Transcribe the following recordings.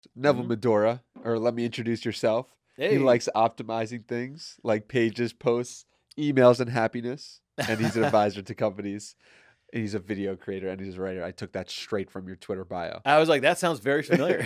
Neville Mhm. Medora, or let me introduce yourself. He Hey. likes optimizing things like pages, posts, emails, and happiness. And he's an advisor to companies. And he's a video creator and he's a writer. I took that straight from your Twitter bio. I was like, that sounds very familiar.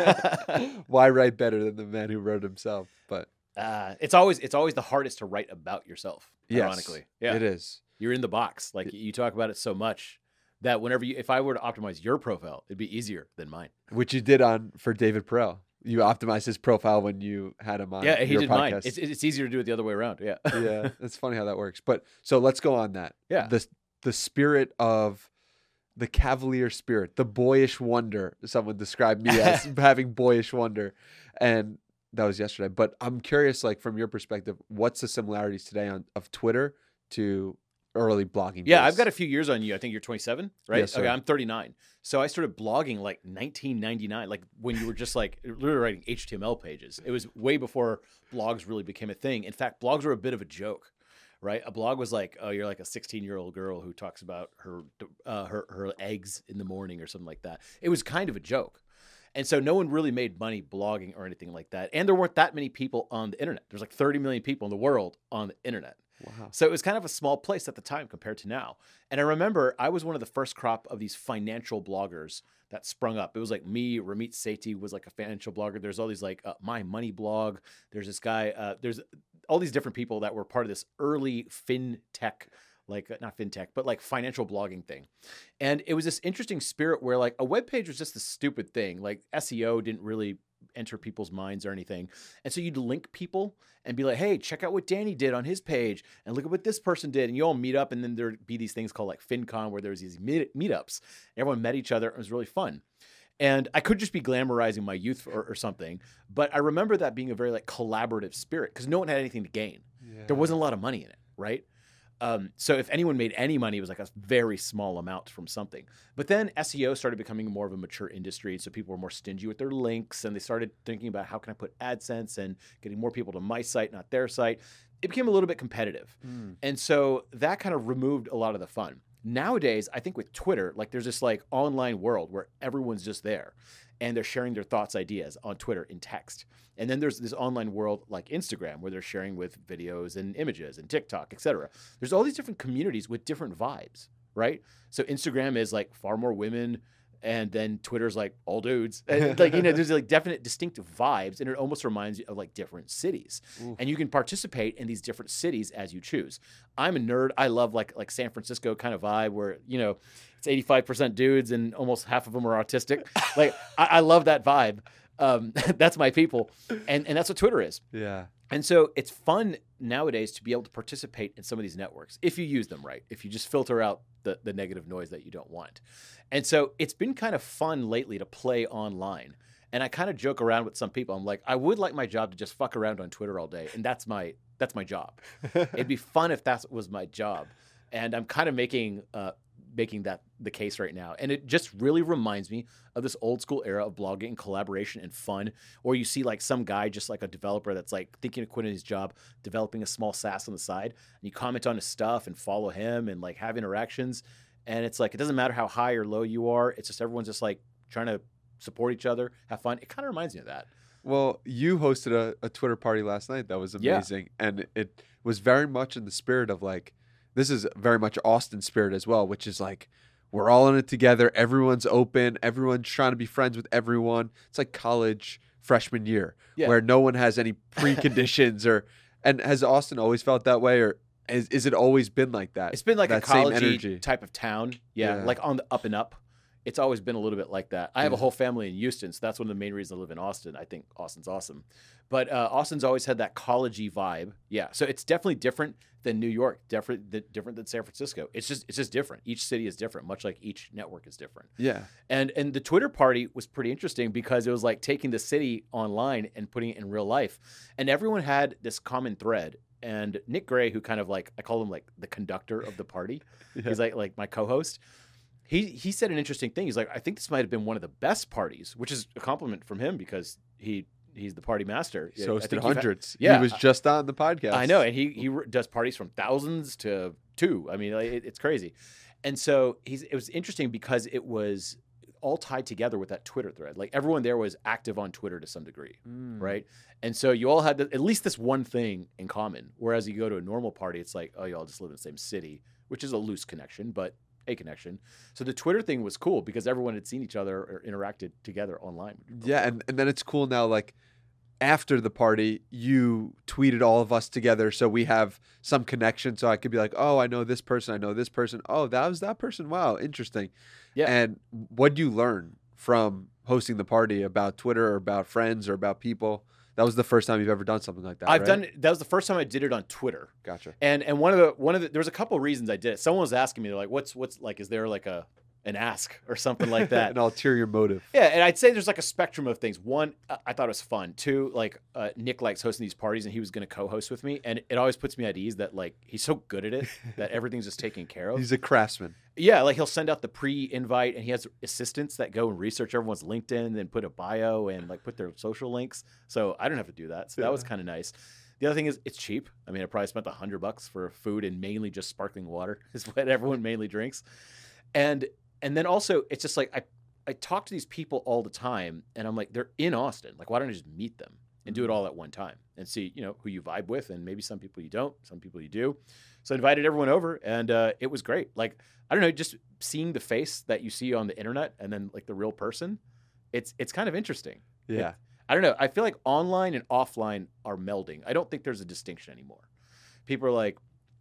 Why write better than the man who wrote himself? But It's always the hardest to write about yourself. yes, Ironically, yeah, it is. You're in the box. Like you talk about it so much that if I were to optimize your profile, it'd be easier than mine. Which you did for David Perel. You optimized his profile when you had him on. Yeah, he your did podcast. mine. It's easier to do it the other way around. Yeah, Yeah, it's funny how that works. But so let's go on that. Yeah. The spirit of the cavalier spirit, the boyish wonder. Someone described me as having boyish wonder, and that was yesterday. But I'm curious, like from your perspective, what's the similarities today of Twitter to early blogging? Yeah, days? I've got a few years on you. I think you're 27, right? Yes, sir. Okay, I'm 39. So I started blogging like 1999, like when you were just like literally writing HTML pages. It was way before blogs really became a thing. In fact, blogs were a bit of a joke, right? A blog was like, oh, you're like a 16-year-old girl who talks about her eggs in the morning or something like that. It was kind of a joke. And so no one really made money blogging or anything like that. And there weren't that many people on the internet. There's like 30 million people in the world on the internet. Wow. So it was kind of a small place at the time compared to now. And I remember I was one of the first crop of these financial bloggers that sprung up. It was like me, Ramit Sethi was like a financial blogger. There's all these like My Money blog. There's this guy, there's all these different people that were part of this early fintech, like not fintech, but like financial blogging thing. And it was this interesting spirit where like a web page was just this stupid thing. Like SEO didn't really enter people's minds or anything. And so you'd link people and be like, hey, check out what Danny did on his page and look at what this person did. And you all meet up, and then there'd be these things called like FinCon where there's these meetups. Everyone met each other. It was really fun. And I could just be glamorizing my youth or something, but I remember that being a very like collaborative spirit because no one had anything to gain. Yeah. There wasn't a lot of money in it, right? So if anyone made any money, it was like a very small amount from something. But then SEO started becoming more of a mature industry. So people were more stingy with their links, and they started thinking about how can I put AdSense and getting more people to my site, not their site. It became a little bit competitive. And so that kind of removed a lot of the fun. Nowadays, I think with Twitter, like there's this like online world where everyone's just there and they're sharing their thoughts, ideas on Twitter in text. And then there's this online world like Instagram where they're sharing with videos and images and TikTok, et cetera. There's all these different communities with different vibes, right? So Instagram is like far more women, and then Twitter's like all dudes. And like, there's like definite distinctive vibes, and it almost reminds you of like different cities. Oof. And you can participate in these different cities as you choose. I'm a nerd. I love like San Francisco kind of vibe where, it's 85% dudes and almost half of them are autistic. Like I love that vibe. That's my people. And that's what Twitter is. Yeah. And so it's fun nowadays to be able to participate in some of these networks if you use them right, if you just filter out the negative noise that you don't want. And so it's been kind of fun lately to play online. And I kind of joke around with some people. I'm like, I would like my job to just fuck around on Twitter all day. And that's my job. It'd be fun if that was my job. And I'm kind of making that the case right now. And it just really reminds me of this old school era of blogging and collaboration and fun, or you see like some guy, just like a developer that's like thinking of quitting his job, developing a small SaaS on the side, and you comment on his stuff and follow him and like have interactions. And it's like, it doesn't matter how high or low you are. It's just everyone's just like trying to support each other, have fun. It kind of reminds me of that. Well, you hosted a Twitter party last night. That was amazing. Yeah. And it was very much in the spirit of like, this is very much Austin spirit as well, which is like, we're all in it together. Everyone's open. Everyone's trying to be friends with everyone. It's like college freshman year where no one has any preconditions and has Austin always felt that way, or is it always been like that? It's been like that a college type of town. Yeah. Like on the up and up. It's always been a little bit like that. I have a whole family in Houston, so that's one of the main reasons I live in Austin. I think Austin's awesome. But Austin's always had that college-y vibe. Yeah, so it's definitely different than New York, different than San Francisco. It's just different. Each city is different, much like each network is different. Yeah. And the Twitter party was pretty interesting because it was like taking the city online and putting it in real life. And everyone had this common thread. And Nick Gray, who kind of like, I call him like the conductor of the party. He's like my co-host. He said an interesting thing. He's like, I think this might have been one of the best parties, which is a compliment from him because he's the party master. So I think hundreds. He was just on the podcast. I know, and he does parties from thousands to 2. I mean, it's crazy. And so it was interesting because it was all tied together with that Twitter thread. Like everyone there was active on Twitter to some degree, right? And so you all had at least this one thing in common. Whereas you go to a normal party, it's like, oh, you all just live in the same city, which is a loose connection, but a connection. So the Twitter thing was cool because everyone had seen each other or interacted together online. Yeah, and then it's cool now, like, after the party, you tweeted all of us together, so we have some connection. So I could be like, oh, I know this person, I know this person. Oh, that was that person. Wow, interesting. Yeah. And what did you learn from hosting the party about Twitter or about friends or about people? That was the first time you've ever done something like that. That was the first time I did it on Twitter. Gotcha. And one of the there was a couple of reasons I did it. Someone was asking me, they're like, what's like, is there like an ask or something like that? An ulterior motive. Yeah, and I'd say there's like a spectrum of things. One, I thought it was fun. Two, like Nick likes hosting these parties, and he was going to co-host with me, and it always puts me at ease that like he's so good at it that everything's just taken care of. He's a craftsman. Yeah, like he'll send out the pre-invite, and he has assistants that go and research everyone's LinkedIn and put a bio and like put their social links. So I don't have to do that. So that was kind of nice. The other thing is it's cheap. I mean, I probably spent $100 for food and mainly just sparkling water is what everyone mainly drinks. And then also, it's just like I talk to these people all the time, and I'm like, they're in Austin. Like, why don't I just meet them and do it all at one time and see, who you vibe with, and maybe some people you don't, some people you do. So I invited everyone over, and it was great. Like, I don't know, just seeing the face that you see on the internet and then like the real person, it's kind of interesting. Yeah. I don't know. I feel like online and offline are melding. I don't think there's a distinction anymore. People are like,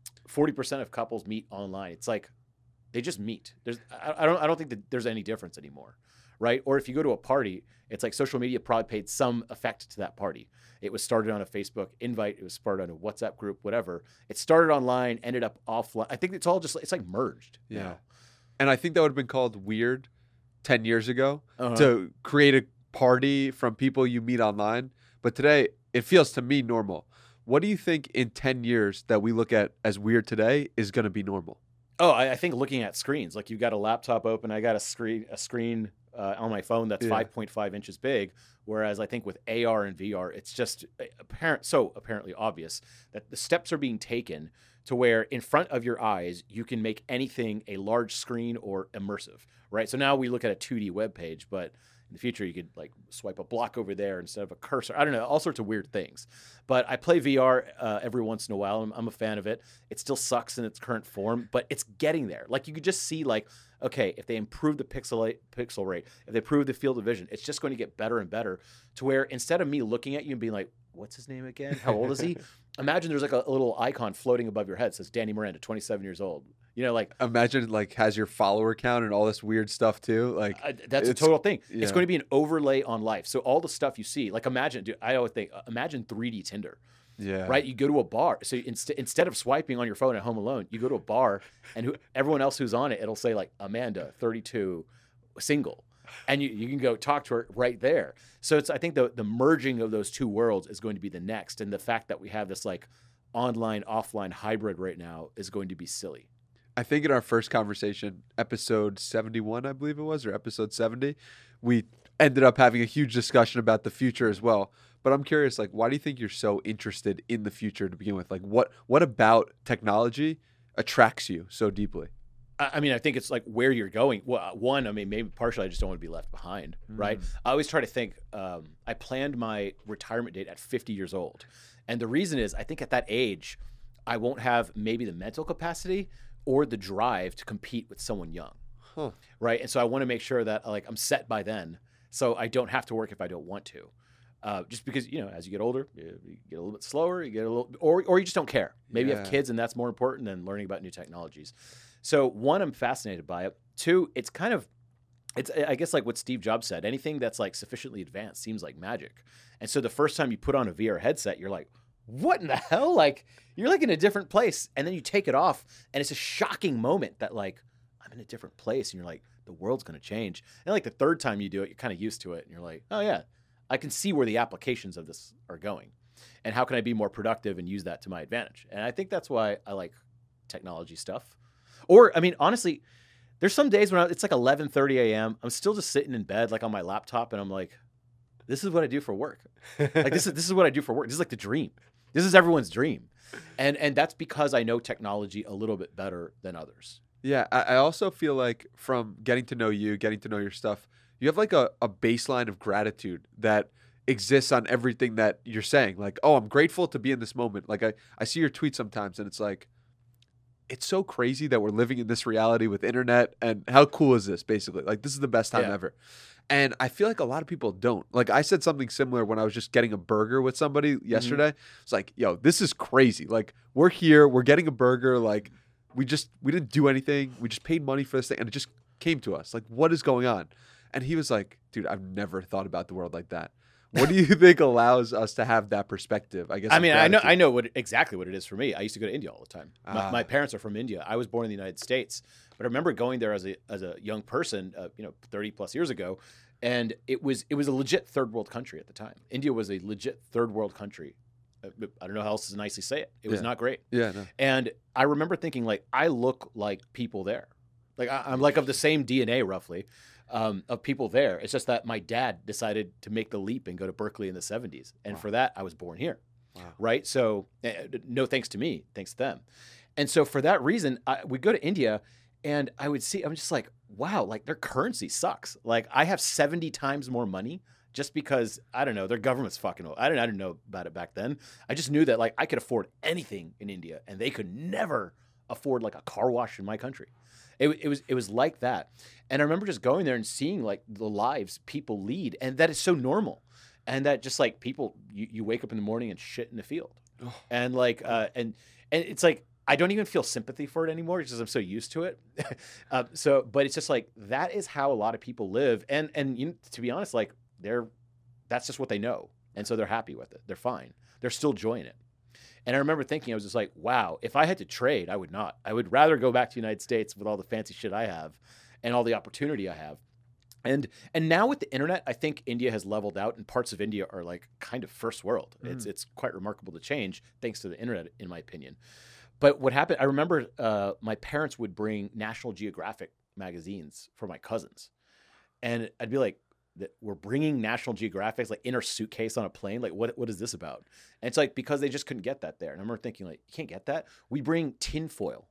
40% of couples meet online. It's like, they just meet. I don't think that there's any difference anymore, right? Or if you go to a party, it's like social media probably paid some effect to that party. It was started on a Facebook invite. It was started on a WhatsApp group, whatever. It started online, ended up offline. I think it's all just, it's like merged. Yeah. Now. And I think that would have been called weird 10 years ago to create a party from people you meet online. But today, it feels to me normal. What do you think in 10 years that we look at as weird today is going to be normal? Oh, I think looking at screens, like you've got a laptop open. I got a screen on my phone that's 5.5 inches big. Whereas I think with AR and VR, it's just apparently obvious that the steps are being taken to where in front of your eyes, you can make anything a large screen or immersive, right? So now we look at a 2D web page, but in the future, you could like swipe a block over there instead of a cursor. I don't know, all sorts of weird things. But I play VR every once in a while. I'm a fan of it. It still sucks in its current form, but it's getting there. Like you could just see like, okay, if they improve the pixel rate, if they improve the field of vision, it's just going to get better and better to where instead of me looking at you and being like, what's his name again? How old is he? Imagine there's like a little icon floating above your head that says Danny Miranda, 27 years old. Like imagine like has your follower count and all this weird stuff too. Like that's a total thing. Yeah. It's going to be an overlay on life. So all the stuff you see, like imagine 3D Tinder. Yeah. Right. You go to a bar. So instead of swiping on your phone at home alone, you go to a bar and everyone else who's on it, it'll say like Amanda, 32, single. And you can go talk to her right there. So I think the merging of those two worlds is going to be the next. And the fact that we have this like online, offline hybrid right now is going to be silly. I think in our first conversation, episode 71, I believe it was, or episode 70, we ended up having a huge discussion about the future as well. But I'm curious, like, why do you think you're so interested in the future to begin with? Like, what about technology attracts you so deeply? I mean, I think it's like where you're going. Well, one, I mean, maybe partially I just don't want to be left behind, right? I always try to think, I planned my retirement date at 50 years old. And the reason is I think at that age, I won't have maybe the mental capacity or the drive to compete with someone young, right? And so I want to make sure that like I'm set by then, so I don't have to work if I don't want to. Just because as you get older, you get a little bit slower, you get a little, or you just don't care. Maybe you have kids, and that's more important than learning about new technologies. So one, I'm fascinated by it. Two, it's I guess like what Steve Jobs said. Anything that's like sufficiently advanced seems like magic. And so the first time you put on a VR headset, you're like, what in the hell? Like, you're like in a different place. And then you take it off, and it's a shocking moment that like, I'm in a different place. And you're like, the world's going to change. And like the third time you do it, you're kind of used to it. And you're like, oh yeah, I can see where the applications of this are going. And how can I be more productive and use that to my advantage? And I think that's why I like technology stuff. Or, I mean, honestly, there's some days when it's like 11:30 a.m. I'm still just sitting in bed, like on my laptop. And I'm like, this is what I do for work. Like this is what I do for work. This is like the dream. This is everyone's dream. And that's because I know technology a little bit better than others. Yeah, I also feel like from getting to know you, getting to know your stuff, you have like a baseline of gratitude that exists on everything that you're saying. Like, oh, I'm grateful to be in this moment. Like I see your tweets sometimes and it's like, it's so crazy that we're living in this reality with internet and how cool is this basically? Like this is the best time Yeah. ever. And I feel like a lot of people don't. Like I said something similar when I was just getting a burger with somebody yesterday. It's like, yo, this is crazy. Like we're here, we're getting a burger, like we didn't do anything. We just paid money for this thing and it just came to us. Like what is going on? And he was like, dude, I've never thought about the world like that. What do you think allows us to have that perspective? I guess. I mean, I know exactly what it is for me. I used to go to India all the time. My Ah. parents are from India. I was born in the United States, but I remember going there as a young person, 30 plus years ago, and it was a legit third world country at the time. India was a legit third world country. I don't know how else to nicely say it. It was Yeah. not great. Yeah, no. And I remember thinking, like, I look like people there. Like, I'm like of the same DNA, roughly, of people there. It's just that my dad decided to make the leap and go to Berkeley in the 70s. And Wow. for that, I was born here. Wow. Right? So no thanks to me, thanks to them. And so for that reason, we go to India and I'm just like, wow, like their currency sucks. Like I have 70 times more money just because, I don't know, their government's fucking old. I didn't know about it back then. I just knew that like I could afford anything in India and they could never afford like a car wash in my country. It was like that. And I remember just going there and seeing like the lives people lead and that is so normal. And that just like people, you wake up in the morning and shit in the field. Oh. And like, and it's like, I don't even feel sympathy for it anymore because I'm so used to it. But it's just like, that is how a lot of people live. And to be honest, like that's just what they know. And so they're happy with it. They're fine. They're still enjoying it. And I remember thinking, I was just like, wow, if I had to trade, I would not. I would rather go back to the United States with all the fancy shit I have and all the opportunity I have. And now with the internet, I think India has leveled out and parts of India are like kind of first world. It's quite remarkable to change thanks to the internet, in my opinion. But what happened, I remember my parents would bring National Geographic magazines for my cousins. And I'd be like, we're bringing National Geographics like in our suitcase on a plane. Like what is this about? And it's like, because they just couldn't get that there. And I remember thinking like, you can't get that. We bring tinfoil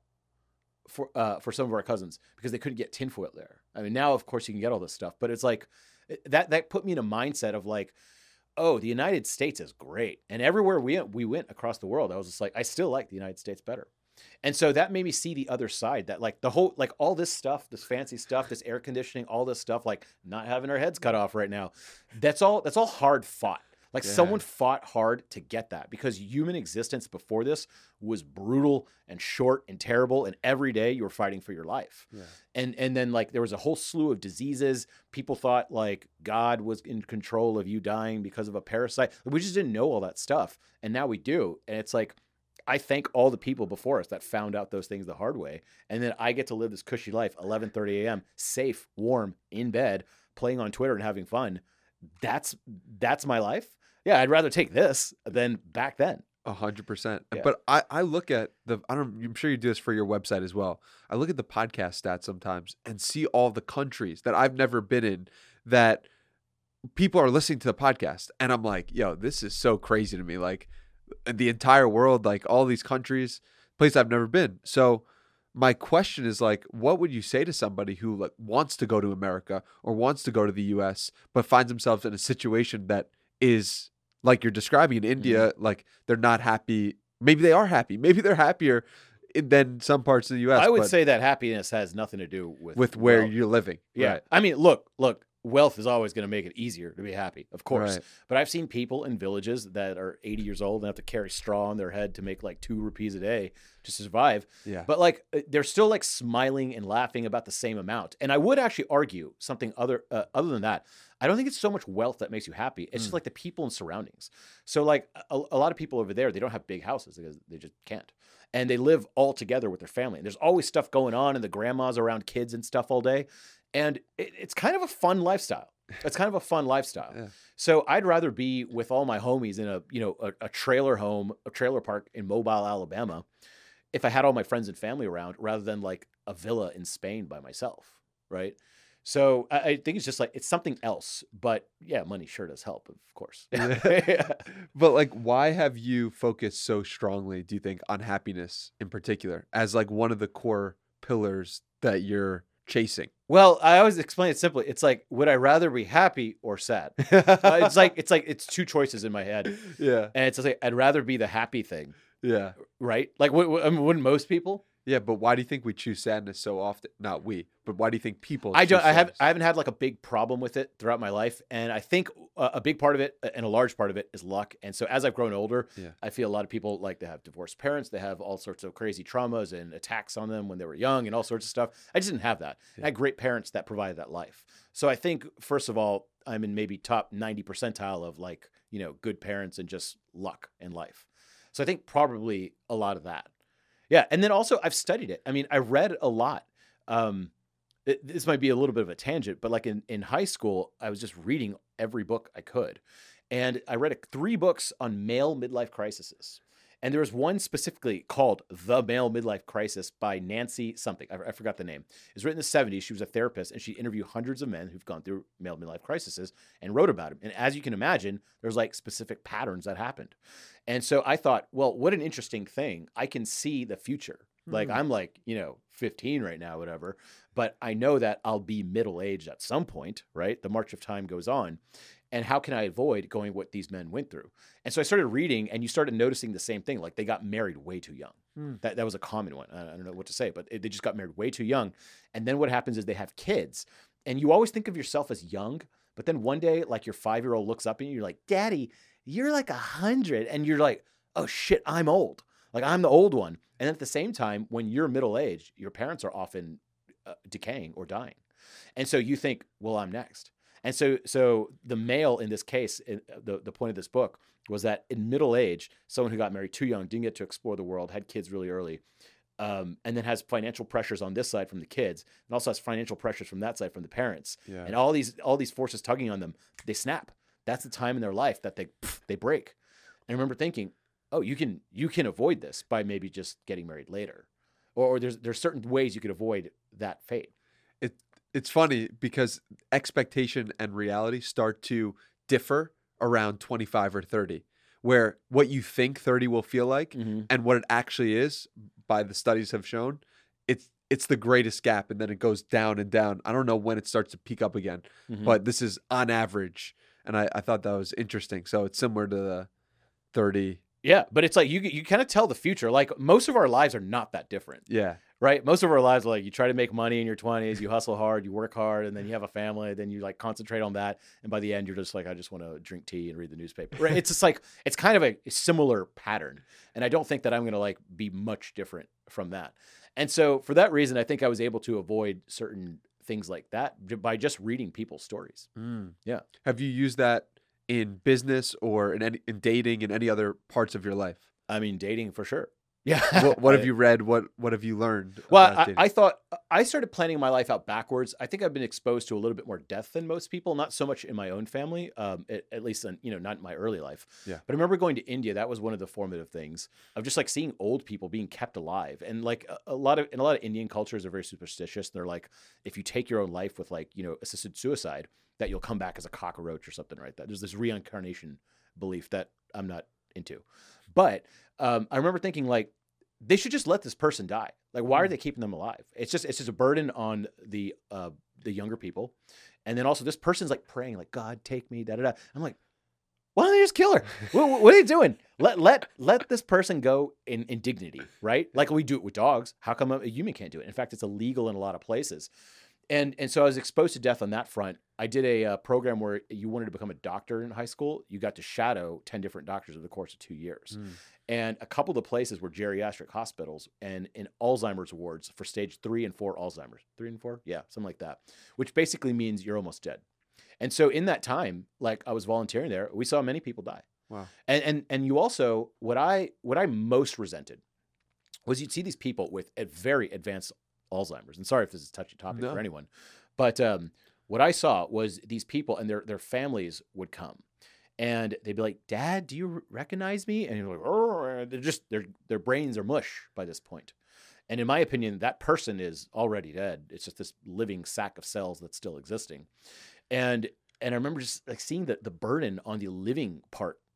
for some of our cousins because they couldn't get tinfoil there. I mean, now of course you can get all this stuff, but it's like that put me in a mindset of like, oh, the United States is great. And everywhere we went across the world, I was just like, I still like the United States better. And so that made me see the other side, that like the whole, like all this stuff, this fancy stuff, this air conditioning, all this stuff, like not having our heads cut off right now. That's all hard fought. Like someone fought hard to get that because human existence before this was brutal and short and terrible. And every day you were fighting for your life. Yeah. And then like there was a whole slew of diseases. People thought like God was in control of you dying because of a parasite. We just didn't know all that stuff. And now we do. And it's like, I thank all the people before us that found out those things the hard way. And then I get to live this cushy life, 11:30 a.m., safe, warm, in bed, playing on Twitter and having fun. That's my life. Yeah, I'd rather take this than back then. 100%. Yeah. But I look at I'm sure you do this for your website as well. I look at the podcast stats sometimes and see all the countries that I've never been in that people are listening to the podcast. And I'm like, yo, this is so crazy to me. Like the entire world, like all these countries, place I've never been. So my question is like, what would you say to somebody who like wants to go to America or wants to go to the US, but finds themselves in a situation that is like you're describing in India, like they're not happy. Maybe they are happy. Maybe they're happier than some parts of the U.S. I would say that happiness has nothing to do with where wealth. you're living. Yeah. Right. I mean, look, wealth is always going to make it easier to be happy, of course. Right. But I've seen people in villages that are 80 years old and have to carry straw on their head to make like 2 rupees a day to survive. Yeah. But like they're still like smiling and laughing about the same amount. And I would actually argue something other than that. I don't think it's so much wealth that makes you happy. It's just like the people and surroundings. So like a lot of people over there, they don't have big houses because they just can't. And they live all together with their family. And there's always stuff going on and the grandma's around kids and stuff all day. And it's kind of a fun lifestyle. It's kind of a fun lifestyle. Yeah. So I'd rather be with all my homies in a trailer home, a trailer park in Mobile, Alabama, if I had all my friends and family around, rather than like a villa in Spain by myself, right? So I think it's just like, it's something else. But yeah, money sure does help, of course. Yeah. But like, why have you focused so strongly, do you think, on happiness in particular as like one of the core pillars that you're chasing? Well, I always explain it simply. It's like, would I rather be happy or sad? It's two choices in my head. Yeah. And it's like, I'd rather be the happy thing. Yeah. Right? Like, I mean, wouldn't most people? Yeah, but why do you think we choose sadness so often? Not we, but why do you think people I choose sadness? haven't had like a big problem with it throughout my life. And I think a big part of it and a large part of it is luck. And so as I've grown older, I feel a lot of people, like, they have divorced parents. They have all sorts of crazy traumas and attacks on them when they were young and all sorts of stuff. I just didn't have that. I had great parents that provided that life. So I think, first of all, I'm in maybe top 90 percentile of, like, you know, good parents and just luck in life. So I think probably a lot of that. Yeah. And then also I've studied it. I mean, I read a lot. This might be a little bit of a tangent, but like in high school, I was just reading every book I could. And I read 3 books on male midlife crises. And there was one specifically called The Male Midlife Crisis by Nancy something. I forgot the name. It was written in the 70s. She was a therapist, and she interviewed hundreds of men who've gone through male midlife crises and wrote about them. And as you can imagine, there's like specific patterns that happened. And so I thought, well, what an interesting thing. I can see the future. Like, I'm like, 15 right now, whatever. But I know that I'll be middle-aged at some point, right? The march of time goes on. And how can I avoid going what these men went through? And so I started reading, and you started noticing the same thing. Like, they got married way too young. That was a common one. I don't know what to say, but they just got married way too young. And then what happens is they have kids. And you always think of yourself as young, but then one day, like, your 5-year-old looks up at you, you're like, Daddy, you're like 100. And you're like, oh shit, I'm old. Like, I'm the old one. And at the same time, when you're middle-aged, your parents are often decaying or dying. And so you think, well, I'm next. And so the male in this case, the point of this book was that in middle age, someone who got married too young, didn't get to explore the world, had kids really early, and then has financial pressures on this side from the kids, and also has financial pressures from that side from the parents, and all these forces tugging on them, they snap. That's the time in their life that they break. And I remember thinking, oh, you can avoid this by maybe just getting married later, or there's certain ways you could avoid that fate. It's funny because expectation and reality start to differ around 25 or 30, where what you think 30 will feel like and what it actually is, by the studies have shown, it's the greatest gap, and then it goes down and down. I don't know when it starts to peak up again, but this is on average, and I thought that was interesting. So it's similar to the 30. Yeah, but it's like you kind of tell the future. Like, most of our lives are not that different. Yeah. Right? Most of our lives are like, you try to make money in your 20s, you hustle hard, you work hard, and then you have a family, then you like concentrate on that. And by the end, you're just like, I just want to drink tea and read the newspaper. Right? It's just like, it's kind of a similar pattern. And I don't think that I'm going to like be much different from that. And so for that reason, I think I was able to avoid certain things like that by just reading people's stories. Yeah. Have you used that in business or in dating and any other parts of your life? I mean, dating for sure. Yeah. What have you read? What have you learned? Well, I thought I started planning my life out backwards. I think I've been exposed to a little bit more death than most people, not so much in my own family, at least in, not in my early life. Yeah. But I remember going to India. That was one of the formative things of just like seeing old people being kept alive. And like a lot of Indian cultures are very superstitious. They're like, if you take your own life with like, assisted suicide, that you'll come back as a cockroach or something like that. There's this reincarnation belief that I'm not into. But I remember thinking like, they should just let this person die. Like, why are they keeping them alive? It's just a burden on the younger people. And then also this person's like praying like, God, take me, da da da. I'm like, why don't they just kill her? What are you doing? Let this person go in dignity, right? Like we do it with dogs. How come a human can't do it? In fact, it's illegal in a lot of places. And so I was exposed to death on that front. I did a program where you wanted to become a doctor in high school. You got to shadow 10 different doctors over the course of 2 years. And a couple of the places were geriatric hospitals and in Alzheimer's wards for stage 3 and 4 Alzheimer's. 3 and 4? Yeah, something like that, which basically means you're almost dead. And so in that time, like I was volunteering there, we saw many people die. Wow. And you also, what I most resented was you'd see these people with a very advanced Alzheimer's. And sorry if this is a touchy topic for anyone, but what I saw was these people and their families would come and they'd be like, Dad, do you recognize me? And you're like, oh, they're just, their brains are mush by this point. And in my opinion, that person is already dead. It's just this living sack of cells that's still existing. And I remember just like seeing the burden on the living part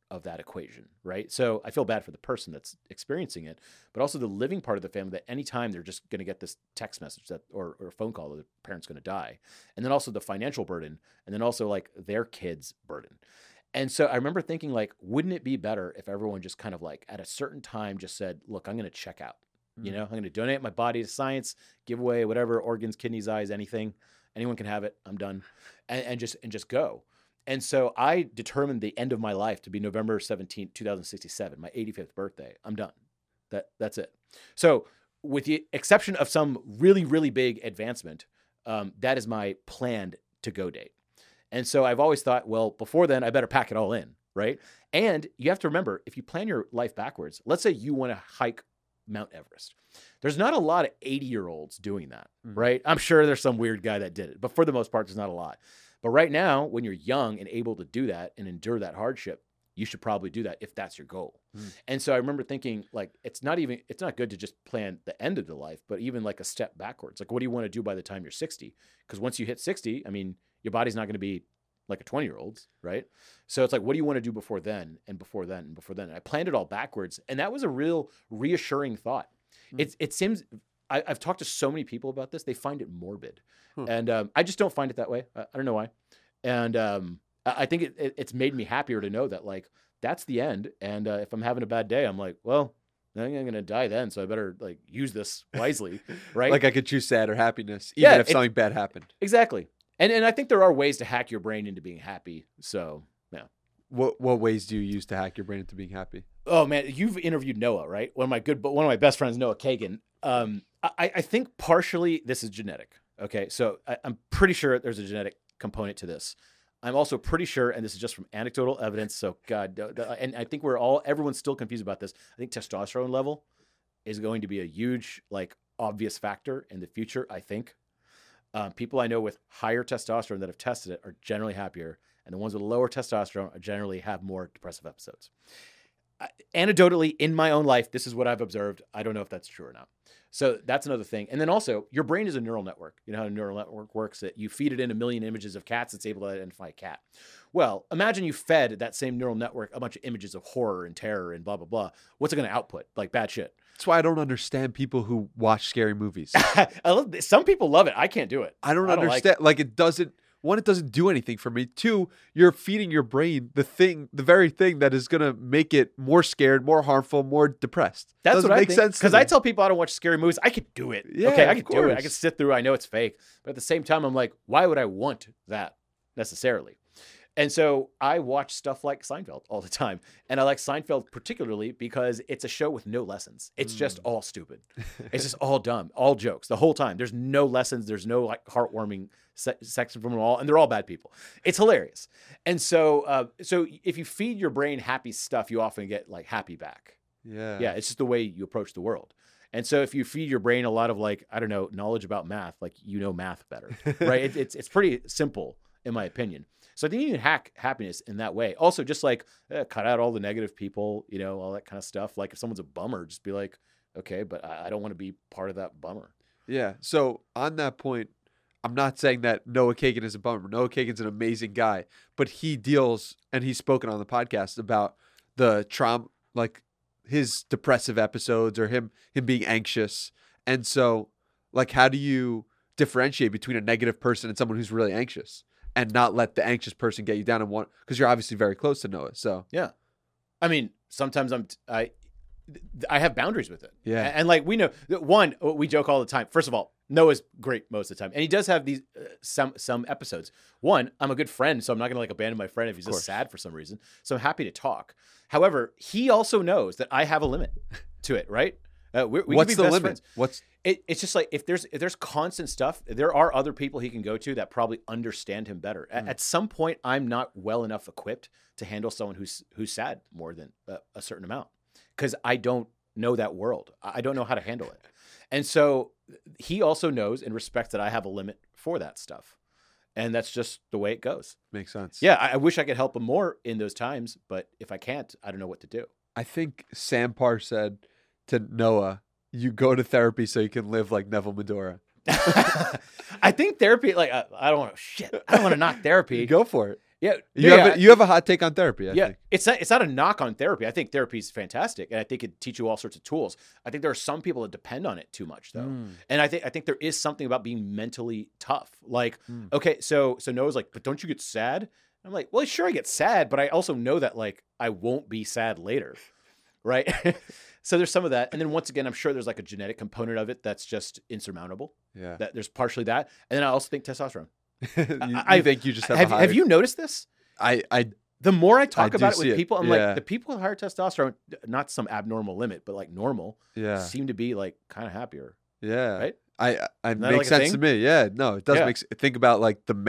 of that equation, right? So I feel bad for the person that's experiencing it, but also the living part of the family, that anytime they're just going to get this text message that or a phone call that the parent's going to die. And then also the financial burden, and then also like their kids' burden. And so I remember thinking, like, wouldn't it be better if everyone just kind of like at a certain time just said, look, I'm going to check out. You know, I'm going to donate my body to science, give away whatever organs, kidneys, eyes, anything. Anyone can have it. I'm done. And just go. And so I determined the end of my life to be November 17th, 2067, my 85th birthday. I'm done. That's it. So with the exception of some really, really big advancement, that is my planned to go date. And so I've always thought, well, before then, I better pack it all in, right? And you have to remember, if you plan your life backwards, let's say you want to hike Mount Everest. There's not a lot of 80-year-olds doing that, right? I'm sure there's some weird guy that did it, but for the most part, there's not a lot. But right now, when you're young and able to do that and endure that hardship, you should probably do that if that's your goal. And so I remember thinking, like, it's not good to just plan the end of the life, but even like a step backwards. Like, what do you want to do by the time you're 60? Because once you hit 60, I mean, your body's not going to be like a 20-year-old's, right? So it's like, what do you want to do before then and before then and before then? And I planned it all backwards. And that was a real reassuring thought. It seems, I've talked to so many people about this. They find it morbid. And I just don't find it that way. I don't know why. And I think it's made me happier to know that, like, that's the end. And if I'm having a bad day, I'm like, well, I think I'm going to die then. So I better like use this wisely, right? Like I could choose sad or happiness, even if something bad happened. Exactly. And I think there are ways to hack your brain into being happy. So, yeah. What ways do you use to hack your brain into being happy? Oh man, you've interviewed Noah, right? One of my best friends, Noah Kagan. I think partially this is genetic. Okay, so I'm pretty sure there's a genetic component to this. I'm also pretty sure, and this is just from anecdotal evidence. So God, and I think everyone's still confused about this. I think testosterone level is going to be a huge, like, obvious factor in the future. I think. People I know with higher testosterone that have tested it are generally happier, and the ones with lower testosterone are generally have more depressive episodes. Anecdotally, in my own life, this is what I've observed. I don't know if that's true or not. So that's another thing. And then also, your brain is a neural network. You know how a neural network works? That you feed it in 1 million images of cats, it's able to identify a cat. Well, imagine you fed that same neural network a bunch of images of horror and terror and blah, blah, blah. What's it going to output? Like bad shit. That's why I don't understand people who watch scary movies. Some people love it. I can't do it. I don't understand. Like it doesn't do anything for me. 2, you're feeding your brain the very thing that is going to make it more scared, more harmful, more depressed. That's doesn't what I make think. sense. Because I tell people I don't watch scary movies. I could do it. Yeah, okay, I could do it. I course. could sit through. I know it's fake, but at the same time, I'm like, why would I want that necessarily? And so I watch stuff like Seinfeld all the time. And I like Seinfeld particularly because it's a show with no lessons. It's just all stupid. It's just all dumb, all jokes the whole time. There's no lessons. There's no like heartwarming section from them all. And they're all bad people. It's hilarious. And so if you feed your brain happy stuff, you often get like happy back. Yeah. Yeah. It's just the way you approach the world. And so if you feed your brain a lot of like, I don't know, knowledge about math, like, you know, math better, right? It's pretty simple in my opinion. So I think you can hack happiness in that way. Also, just like cut out all the negative people, you know, all that kind of stuff. Like if someone's a bummer, just be like, okay, but I don't want to be part of that bummer. Yeah. So on that point, I'm not saying that Noah Kagan is a bummer. Noah Kagan's an amazing guy, but he deals, and he's spoken on the podcast about the trauma, like his depressive episodes or him being anxious. And so, like, how do you differentiate between a negative person and someone who's really anxious? And not let the anxious person get you down and want, because you're obviously very close to Noah. So yeah, I mean, sometimes I have boundaries with it. Yeah, and like we know, we joke all the time. First of all, Noah's great most of the time, and he does have these some episodes. One, I'm a good friend, so I'm not gonna like abandon my friend if he's just sad for some reason. So I'm happy to talk. However, he also knows that I have a limit to it. Right? What's the limit? Friends. It's just like if there's constant stuff, there are other people he can go to that probably understand him better. At some point, I'm not well enough equipped to handle someone who's sad more than a certain amount because I don't know that world. I don't know how to handle it. And so he also knows and respects that I have a limit for that stuff. And that's just the way it goes. Makes sense. Yeah, I wish I could help him more in those times, but if I can't, I don't know what to do. I think Sam Parr said to Noah, you go to therapy so you can live like Neville Medora. I think therapy, like, I don't want to knock therapy. Go for it. Yeah, You have a hot take on therapy. I think. It's not a knock on therapy. I think therapy is fantastic, and I think it teach you all sorts of tools. I think there are some people that depend on it too much, though, and I think there is something about being mentally tough. Like, okay, so Noah's like, but don't you get sad? I'm like, well, sure, I get sad, but I also know that like I won't be sad later, right? So there's some of that, and then once again, I'm sure there's like a genetic component of it that's just insurmountable. Yeah, that there's partially that, and then I also think testosterone. I think you just have you noticed this? The more I talk about it with people, I'm like, the people with higher testosterone, not some abnormal limit, but like normal, seem to be like kind of happier. Yeah, right. It makes sense to me. Yeah, no, it does make. Think about like the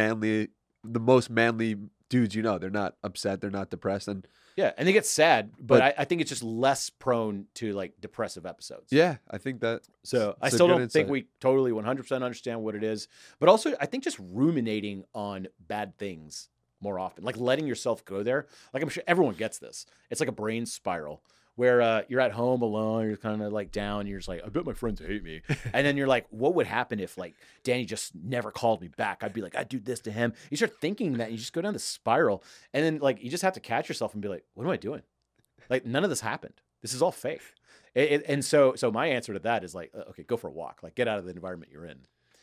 most manly dudes. They're not upset, they're not depressed, and they get sad, but I think it's just less prone to like depressive episodes. Yeah, I think that. So I still don't think we totally 100% understand what it is, but also I think just ruminating on bad things more often, like letting yourself go there. Like I'm sure everyone gets this. It's like a brain spiral where you're at home alone, you're kind of like down, you're just like, I bet my friends hate me. And then you're like, what would happen if like Danny just never called me back? I'd be like, I'd do this to him. You start thinking that, and you just go down the spiral, and then like you just have to catch yourself and be like, what am I doing? Like none of this happened. This is all fake. And so my answer to that is like, okay, go for a walk, like get out of the environment you're in.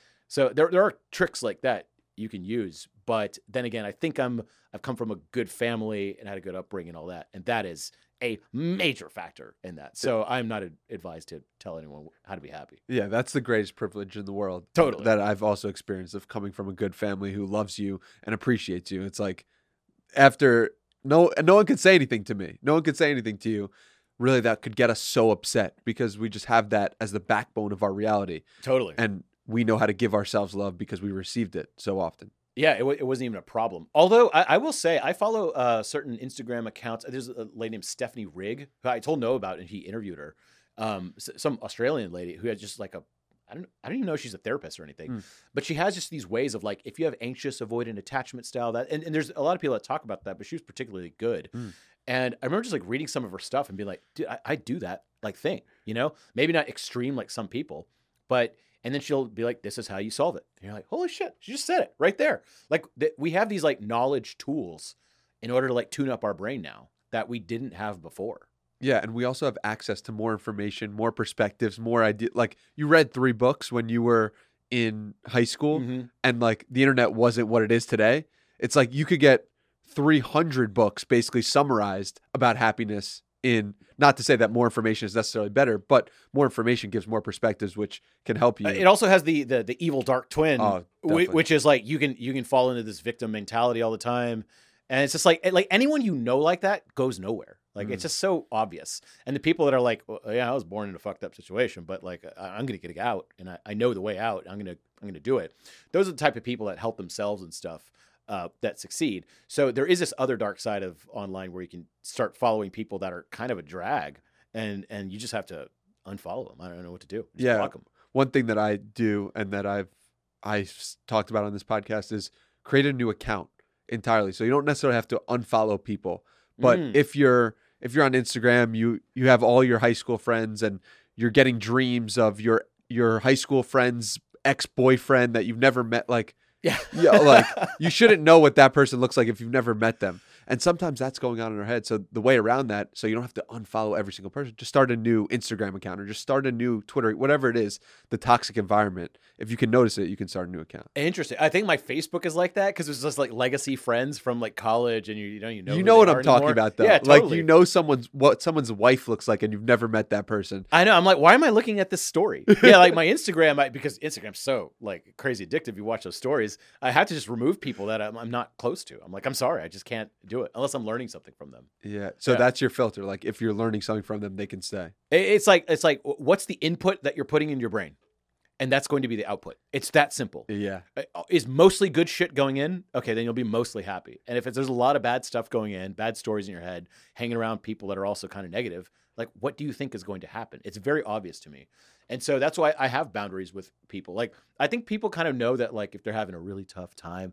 So there are tricks like that you can use, but then again, I think I've come from a good family and had a good upbringing and all that, and that is a major factor in that. So I'm not advised to tell anyone how to be happy. Yeah, that's the greatest privilege in the world. Totally. That I've also experienced, of coming from a good family who loves you and appreciates you. It's like after no one could say anything to me. No one could say anything to you. Really, that could get us so upset because we just have that as the backbone of our reality. Totally. And we know how to give ourselves love because we received it so often. Yeah, it wasn't even a problem. Although I will say I follow certain Instagram accounts. There's a lady named Stephanie Rigg who I told Noah about, and he interviewed her. Some Australian lady who had just like I don't even know if she's a therapist or anything, but she has just these ways of like, if you have anxious avoidant attachment style, that and there's a lot of people that talk about that, but she was particularly good. And I remember just like reading some of her stuff and being like, dude, I do that like thing, maybe not extreme like some people, but. And then she'll be like, this is how you solve it. And you're like, holy shit, she just said it right there. Like we have these like knowledge tools in order to like tune up our brain now that we didn't have before. Yeah. And we also have access to more information, more perspectives, more ideas. Like you read 3 books when you were in high school and like the internet wasn't what it is today. It's like you could get 300 books basically summarized about happiness in, not to say that more information is necessarily better, but more information gives more perspectives, which can help you. It also has the evil dark twin, which is like you can fall into this victim mentality all the time, and it's just like anyone like that goes nowhere. Like it's just so obvious. And the people that are like, well, yeah, I was born in a fucked up situation, but like I'm gonna get out, and I know the way out. I'm gonna do it. Those are the type of people that help themselves and stuff. That succeed. So there is this other dark side of online where you can start following people that are kind of a drag, and you just have to unfollow them. I don't know what to do. Just block them. One thing that I do and that I talked about on this podcast is create a new account entirely. So you don't necessarily have to unfollow people, but if you're on Instagram, you have all your high school friends and you're getting dreams of your high school friend's ex-boyfriend that you've never met, like. Yeah, like you shouldn't know what that person looks like if you've never met them. And sometimes that's going on in our head. So the way around that, so you don't have to unfollow every single person, just start a new Instagram account or just start a new Twitter, whatever it is, the toxic environment. If you can notice it, you can start a new account. Interesting. I think my Facebook is like that because it's just like legacy friends from like college, and you know what I'm talking about though. Yeah, totally. Like what someone's wife looks like, and you've never met that person. I know. I'm like, why am I looking at this story? Yeah, like my Instagram, because Instagram's so like crazy addictive. You watch those stories, I have to just remove people that I'm not close to. I'm like, I'm sorry, I just can't do it unless I'm learning something from them. Yeah. So that's your filter. Like if you're learning something from them, they can stay. It's like what's the input that you're putting in your brain? And that's going to be the output. It's that simple. Yeah. Is mostly good shit going in? Okay, then you'll be mostly happy. And if there's a lot of bad stuff going in, bad stories in your head, hanging around people that are also kind of negative, like what do you think is going to happen? It's very obvious to me. And so that's why I have boundaries with people. Like I think people kind of know that like if they're having a really tough time,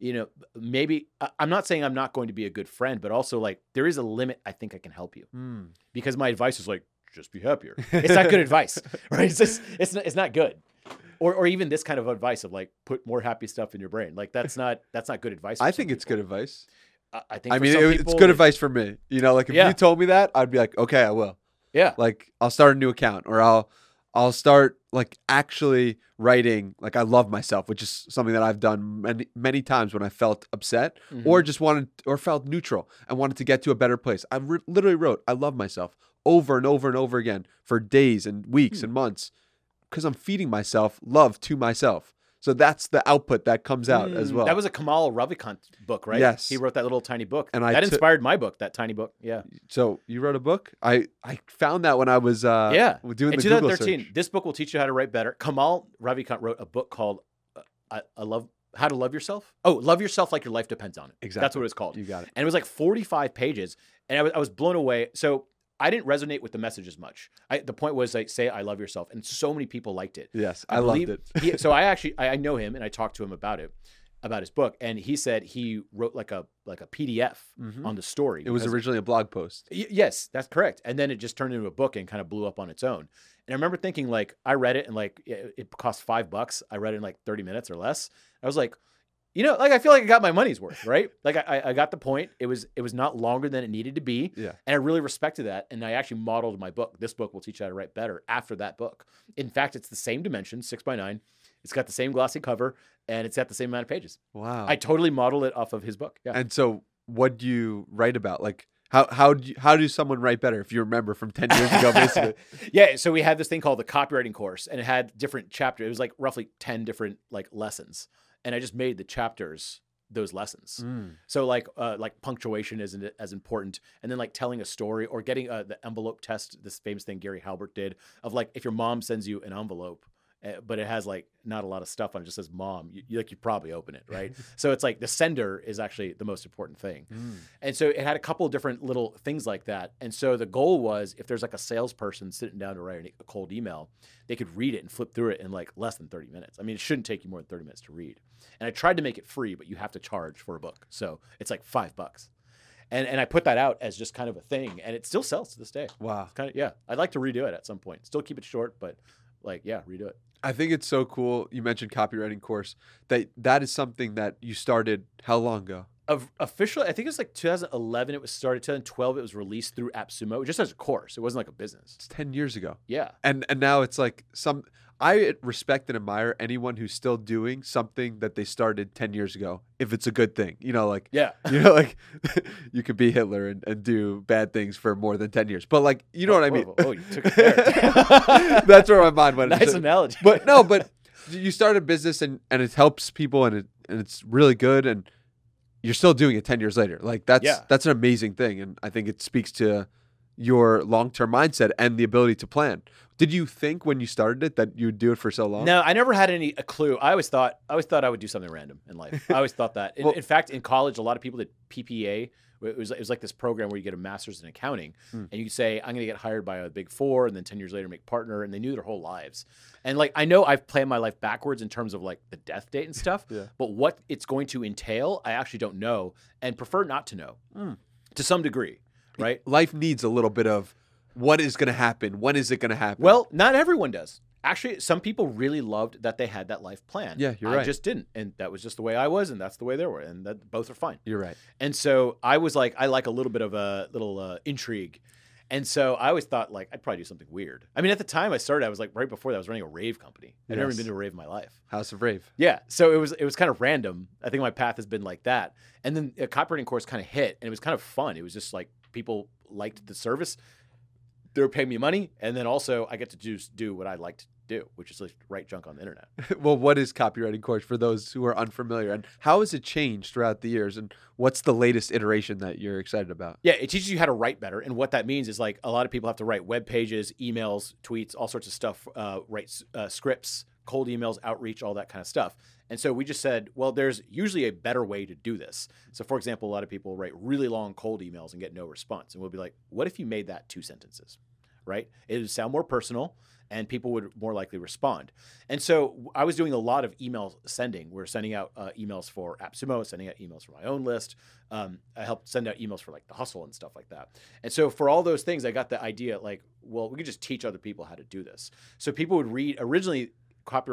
maybe I'm not saying I'm not going to be a good friend, but also like there is a limit. I think I can help you because my advice is like, just be happier. It's not good advice, right? It's not good. Or even this kind of advice of like put more happy stuff in your brain. Like that's not good advice. I think it's good advice. I think. It's good advice for me. You know, like if you told me that, I'd be like, okay, I will. Yeah. Like I'll start a new account, or I'll start like actually writing like I love myself, which is something that I've done many times when I felt upset or just wanted or felt neutral and wanted to get to a better place. I literally wrote I love myself over and over and over again for days and weeks and months because I'm feeding myself love to myself. So that's the output that comes out as well. That was a Kamal Ravikant book, right? Yes. He wrote that little tiny book. And that inspired my book, that tiny book. Yeah. So you wrote a book? I found that when I was doing in the Google 2013. search. This book will teach you how to write better. Kamal Ravikant wrote a book called How to Love Yourself. Oh, Love Yourself Like Your Life Depends on It. Exactly. That's what it was called. You got it. And it was like 45 pages. And I was blown away. So I didn't resonate with the message as much. The point was like, say, I love yourself. And so many people liked it. Yes, I loved it. So I know him and I talked to him about his book. And he said he wrote like a PDF on the story. It was originally a blog post. Yes, that's correct. And then it just turned into a book and kind of blew up on its own. And I remember thinking like, I read it and like, it cost $5. I read it in like 30 minutes or less. I was like, you know, like I feel like I got my money's worth, right? Like I got the point. It was not longer than it needed to be. Yeah. And I really respected that. And I actually modeled my book. This book will teach you how to write better after that book. In fact, it's the same dimension, 6x9. It's got the same glossy cover and it's got the same amount of pages. Wow. I totally modeled it off of his book. Yeah. And so what do you write about? Like how do someone write better if you remember from 10 years ago, basically? Yeah. So we had this thing called the copywriting course and it had different chapters. It was like roughly 10 different like lessons. And I just made the chapters those lessons. So like punctuation isn't as important. And then like telling a story or getting the envelope test, this famous thing Gary Halbert did of like, if your mom sends you an envelope, but it has like not a lot of stuff on it, just says mom, you probably open it, right? So it's like the sender is actually the most important thing. And so it had a couple of different little things like that. And so the goal was if there's like a salesperson sitting down to write a cold email, they could read it and flip through it in like less than 30 minutes. I mean, it shouldn't take you more than 30 minutes to read. And I tried to make it free, but you have to charge for a book. So it's like $5. And I put that out as just kind of a thing and it still sells to this day. Wow. It's kind of, yeah. I'd like to redo it at some point. Still keep it short, but like, yeah, redo it. I think it's so cool. You mentioned copywriting course. That is something that you started how long ago? Officially, I think it was like 2011 it was started. 2012 it was released through AppSumo, just as a course. It wasn't like a business. It's 10 years ago. Yeah. And now it's like I respect and admire anyone who's still doing something that they started 10 years ago, if it's a good thing. You know, like, yeah. You know, like you could be Hitler and do bad things for more than 10 years. But like, you know what I mean? Oh, you took it there. That's where my mind went. Nice analogy. But you start a business and it helps people and it's really good and you're still doing it 10 years later. Like that's an amazing thing. And I think it speaks to your long-term mindset and the ability to plan. Did you think when you started it that you would do it for so long? No, I never had a clue. I always thought I would do something random in life. I always thought that. In fact, in college, a lot of people did PPA. It was like this program where you get a master's in accounting and you say, I'm going to get hired by a big four and then 10 years later make partner. And they knew their whole lives. And like, I know I've planned my life backwards in terms of like the death date and stuff, but what it's going to entail, I actually don't know and prefer not to know to some degree, right? Life needs a little bit of what is going to happen. When is it going to happen? Well, not everyone does. Actually, some people really loved that they had that life plan. Yeah, you're right. I just didn't. And that was just the way I was, and that's the way they were. And that both are fine. You're right. And so I was like, I like a little bit of a little intrigue. And so I always thought like I'd probably do something weird. I mean, at the time I started, I was like right before that I was running a rave company. I'd never been to a rave in my life. House of Rave. Yeah. So it was kind of random. I think my path has been like that. And then a copywriting course kind of hit and it was kind of fun. It was just like people liked the service. They were paying me money. And then also I get to just do what I like to do, which is like write junk on the internet. Well, what is copywriting course for those who are unfamiliar and how has it changed throughout the years and what's the latest iteration that you're excited about? Yeah, it teaches you how to write better. And what that means is like a lot of people have to write web pages, emails, tweets, all sorts of stuff, write scripts, cold emails, outreach, all that kind of stuff. And so we just said, well, there's usually a better way to do this. So for example, a lot of people write really long cold emails and get no response. And we'll be like, what if you made that 2 sentences, right? It would sound more personal and people would more likely respond. And so I was doing a lot of email sending. We're sending out emails for AppSumo, sending out emails for my own list. I helped send out emails for like The Hustle and stuff like that. And so for all those things, I got the idea like, well, we could just teach other people how to do this. So people would read, originally copywriters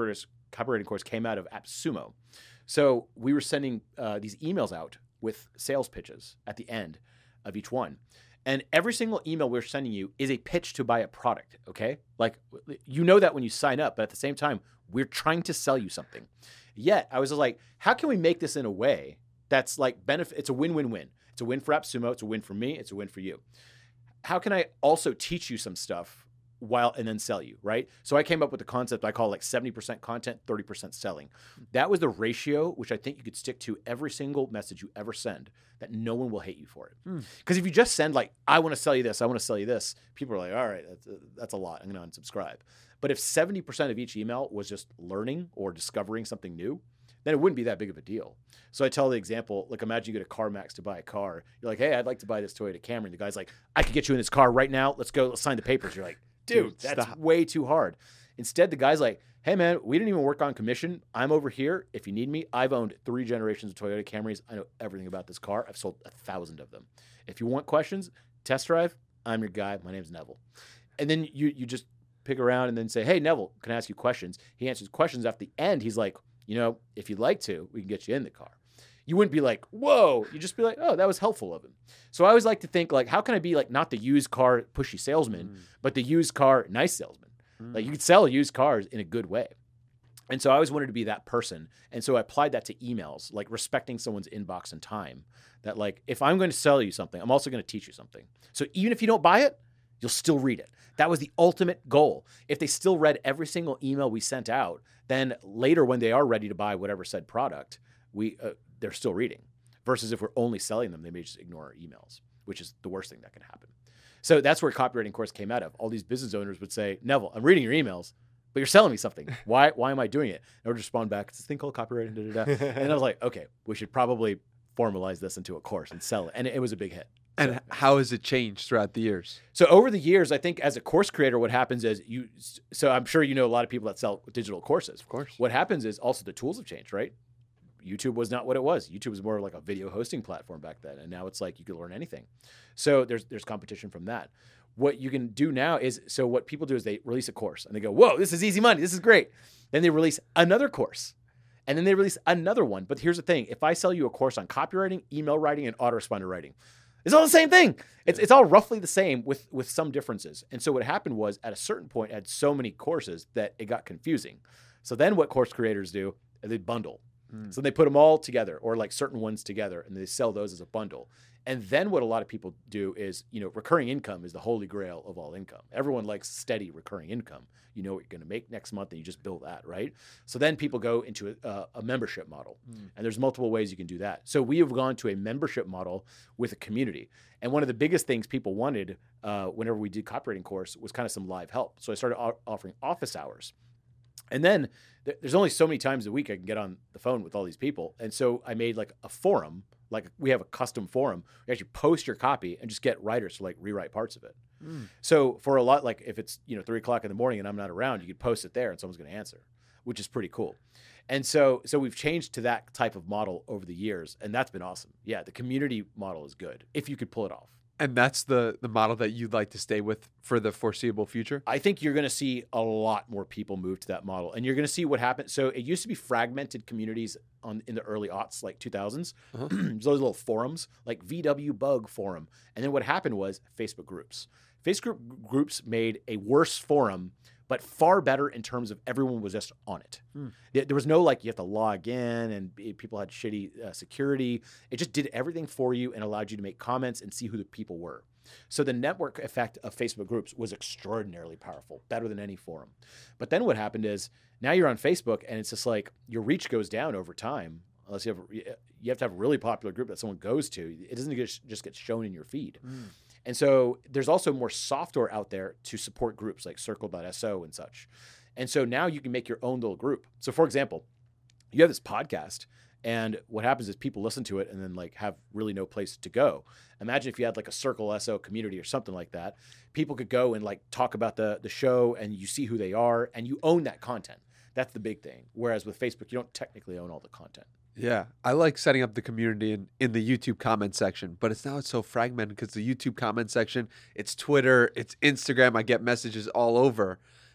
copywriting course came out of AppSumo. So we were sending these emails out with sales pitches at the end of each one. And every single email we're sending you is a pitch to buy a product, okay? Like, you know that when you sign up, but at the same time, we're trying to sell you something. Yet, I was just like, how can we make this in a way that's like benefit? It's a win-win-win. It's a win for AppSumo. It's a win for me. It's a win for you. How can I also teach you some stuff and then sell you, right? So I came up with the concept I call like 70% content, 30% selling. That was the ratio, which I think you could stick to every single message you ever send, that no one will hate you for it. Because if you just send like, I want to sell you this, I want to sell you this, people are like, all right, that's a lot. I'm going to unsubscribe. But if 70% of each email was just learning or discovering something new, then it wouldn't be that big of a deal. So I tell the example, like imagine you go to CarMax to buy a car. You're like, hey, I'd like to buy this Toyota Camry. And the guy's like, I could get you in this car right now. Let's go. Let's sign the papers. You're like, dude, that's way too hard. Instead, the guy's like, hey, man, we didn't even work on commission. I'm over here. If you need me, I've owned 3 generations of Toyota Camrys. I know everything about this car. I've sold 1,000 of them. If you want questions, test drive, I'm your guy. My name's Neville. And then you just pick around and then say, hey, Neville, can I ask you questions? He answers questions. At the end, he's like, you know, if you'd like to, we can get you in the car. You wouldn't be like, whoa. You just be like, oh, that was helpful of him. So I always like to think like, how can I be like not the used car pushy salesman, but the used car nice salesman? Like you could sell used cars in a good way. And so I always wanted to be that person. And so I applied that to emails, like respecting someone's inbox and time. That like, if I'm going to sell you something, I'm also going to teach you something. So even if you don't buy it, you'll still read it. That was the ultimate goal. If they still read every single email we sent out, then later when they are ready to buy whatever said product, they're still reading. Versus if we're only selling them, they may just ignore our emails, which is the worst thing that can happen. So that's where copywriting course came out of. All these business owners would say, Neville, I'm reading your emails, but you're selling me something. Why am I doing it? And I would respond back, it's this thing called copywriting, And I was like, okay, we should probably formalize this into a course and sell it. And it was a big hit. And how has it changed throughout the years? So over the years, I think as a course creator, what happens is so I'm sure you know a lot of people that sell digital courses. Of course. What happens is also the tools have changed, right? YouTube was not what it was. YouTube was more like a video hosting platform back then. And now it's like you can learn anything. So there's competition from that. What you can do now is, so what people do is they release a course and they go, whoa, this is easy money. This is great. Then they release another course. And then they release another one. But here's the thing. If I sell you a course on copywriting, email writing, and autoresponder writing, it's all the same thing. It's all roughly the same with some differences. And so what happened was at a certain point, I had so many courses that it got confusing. So then what course creators do, they bundle. So they put them all together or like certain ones together and they sell those as a bundle. And then what a lot of people do is, recurring income is the holy grail of all income. Everyone likes steady recurring income. You know what you're going to make next month and you just build that, right? So then people go into a membership model. And there's multiple ways you can do that. So we have gone to a membership model with a community. And one of the biggest things people wanted whenever we did copywriting course was kind of some live help. So I started offering office hours. And then there's only so many times a week I can get on the phone with all these people. And so I made like a forum, like we have a custom forum. You actually post your copy and just get writers to like rewrite parts of it. So for a lot, like if it's, 3:00 in the morning and I'm not around, you could post it there and someone's going to answer, which is pretty cool. And so we've changed to that type of model over the years. And that's been awesome. Yeah. The community model is good if you could pull it off. And that's the model that you'd like to stay with for the foreseeable future? I think you're going to see a lot more people move to that model. And you're going to see what happens. So it used to be fragmented communities in the early aughts, like 2000s. There's those little forums, like VW Bug Forum. And then what happened was Facebook groups. Facebook groups made a worse forum, but far better in terms of everyone was just on it. There was no like you have to log in and people had shitty security. It just did everything for you and allowed you to make comments and see who the people were. So the network effect of Facebook groups was extraordinarily powerful, better than any forum. But then what happened is now you're on Facebook and it's just like your reach goes down over time. Unless you have to have a really popular group that someone goes to. It doesn't just get shown in your feed. And so there's also more software out there to support groups like Circle.so and such. And so now you can make your own little group. So for example, you have this podcast and what happens is people listen to it and then like have really no place to go. Imagine if you had like a Circle.so community or something like that. People could go and like talk about the show and you see who they are and you own that content. That's the big thing. Whereas with Facebook, you don't technically own all the content. Yeah, I like setting up the community in the YouTube comment section, but it's so fragmented because the YouTube comment section, it's Twitter, it's Instagram. I get messages all over.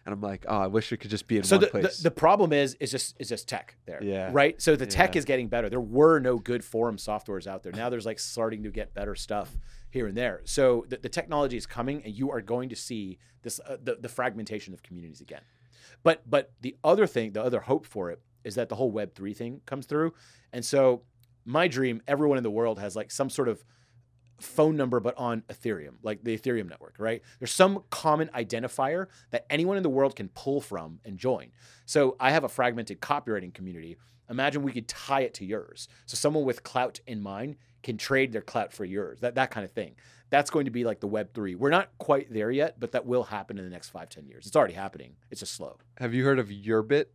and I'm like, oh, I wish it could just be in So one place. the problem is just tech there. Yeah. Right. So the tech is getting better. There were no good forum softwares out there. Now there's like starting to get better stuff here and there. So the technology is coming, and you are going to see this the fragmentation of communities again. But the other thing, the other hope for it is that the whole Web3 thing comes through. And so my dream, everyone in the world has like some sort of phone number, but on Ethereum, like the Ethereum network, right? There's some common identifier that anyone in the world can pull from and join. So I have a fragmented copywriting community. Imagine we could tie it to yours. So someone with clout in mind can trade their clout for yours, that kind of thing. That's going to be like the Web3. We're not quite there yet, but that will happen in the next 5-10 years. It's already happening. It's just slow. Have you heard of Urbit?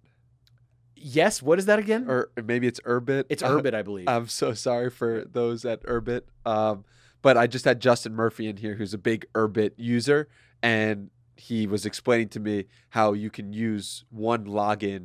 Yes. What is that again? Or maybe it's Urbit. It's Urbit, I believe. I'm so sorry for those at Urbit. But I just had Justin Murphy in here, who's a big Urbit user, and he was explaining to me how you can use one login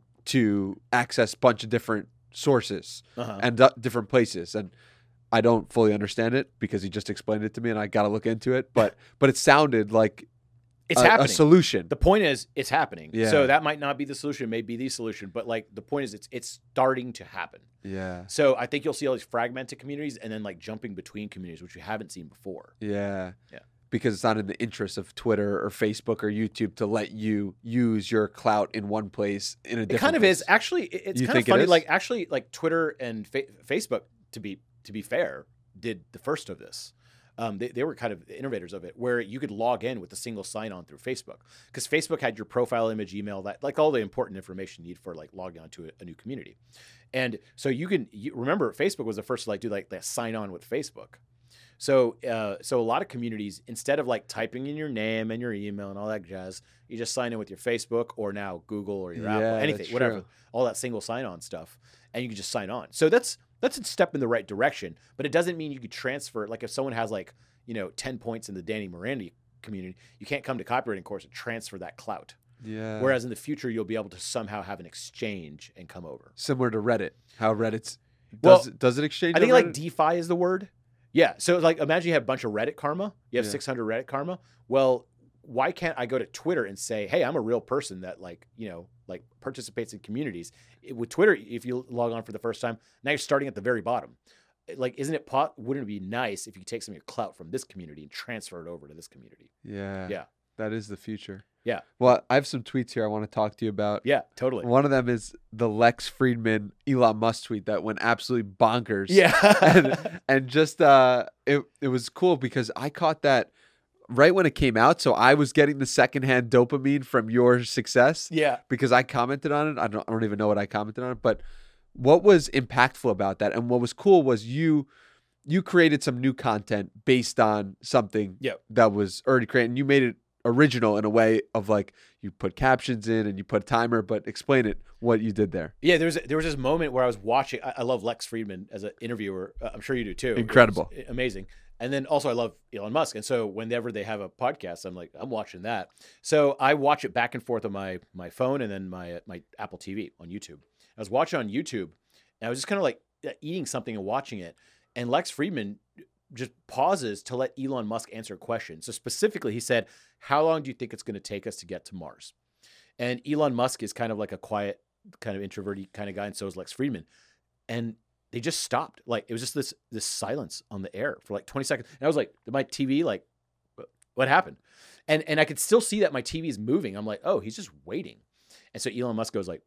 to access a bunch of different sources and different places. And I don't fully understand it because he just explained it to me, and I got to look into it. But it sounded like it's happening. A solution. The point is, it's happening. Yeah. So that might not be the solution, it may be the solution, but like the point is, it's starting to happen. Yeah. So I think you'll see all these fragmented communities and then like jumping between communities, which you haven't seen before. Yeah. Yeah. Because it's not in the interest of Twitter or Facebook or YouTube to let you use your clout in one place in a different. It kind of place. is actually. It's You kind of think it funny. is? Like actually, like Twitter and Facebook, to be fair, did the first of this. They were kind of the innovators of it, where you could log in with a single sign-on through Facebook, because Facebook had your profile image, email, that like all the important information you need for like logging on to a new community. And so you remember Facebook was the first to like do like that sign on with Facebook. So a lot of communities, instead of like typing in your name and your email and all that jazz, you just sign in with your Facebook or now Google or your Apple, anything, whatever, true. all that single sign-on stuff, and you can just sign on. So that's a step in the right direction, but it doesn't mean you could transfer. Like if someone has like 10 points in the Danny Morandi community, you can't come to copywriting course and transfer that clout. Yeah. Whereas in the future, you'll be able to somehow have an exchange and come over. Similar to Reddit, how Reddit's does it exchange? I think on like Reddit? DeFi is the word. Yeah. So like imagine you have a bunch of Reddit karma. You have 600 Reddit karma. Well, why can't I go to Twitter and say, hey, I'm a real person that like participates in communities? With Twitter, if you log on for the first time, now you're starting at the very bottom. Like, wouldn't it be nice if you could take some of your clout from this community and transfer it over to this community? Yeah. Yeah. That is the future. Yeah. Well, I have some tweets here I want to talk to you about. Yeah, totally. One of them is the Lex Friedman Elon Musk tweet that went absolutely bonkers. Yeah. and just it was cool because I caught that right when it came out. So I was getting the secondhand dopamine from your success. Yeah. Because I commented on it. I don't even know what I commented on it, but what was impactful about that and what was cool was you created some new content based on something that was already created, and you made it original in a way of like you put captions in and you put a timer, but explain it, what you did there. Yeah, there was this moment where I was watching. I love Lex Friedman as an interviewer. I'm sure you do too. Incredible. Amazing. And then also I love Elon Musk. And so whenever they have a podcast, I'm watching that. So I watch it back and forth on my phone and then my Apple TV on YouTube. I was watching on YouTube and I was just kind of like eating something and watching it. And Lex Friedman just pauses to let Elon Musk answer a question. So specifically, he said, how long do you think it's going to take us to get to Mars? And Elon Musk is kind of like a quiet, kind of introverted kind of guy, and so is Lex Friedman. And they just stopped. Like, it was just this silence on the air for like 20 seconds. And I was like, my TV, like, what happened? And I could still see that my TV is moving. I'm like, oh, he's just waiting. And so Elon Musk goes like,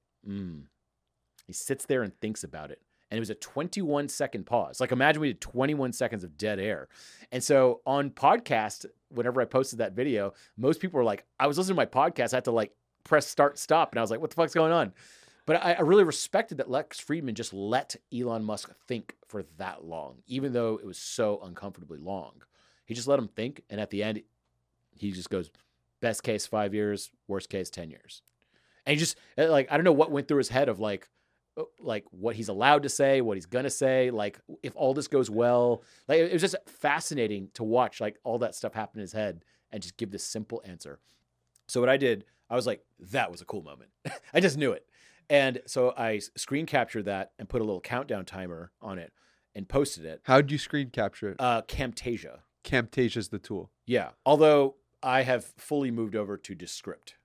He sits there and thinks about it. And it was a 21-second pause. Like, imagine we did 21 seconds of dead air. And so on podcast, whenever I posted that video, most people were like, I was listening to my podcast. I had to like press start, stop. And I was like, what the fuck's going on? But I really respected that Lex Friedman just let Elon Musk think for that long, even though it was so uncomfortably long. He just let him think. And at the end, he just goes, best case 5 years, worst case 10 years. And he just, like, I don't know what went through his head of like what he's allowed to say, what he's going to say, like if all this goes well. Like, it was just fascinating to watch like all that stuff happen in his head and just give this simple answer. So what I did, I was like, that was a cool moment. I just knew it. And so I screen captured that and put a little countdown timer on it and posted it. How'd you screen capture it? Camtasia. Camtasia's the tool. Yeah. Although I have fully moved over to Descript.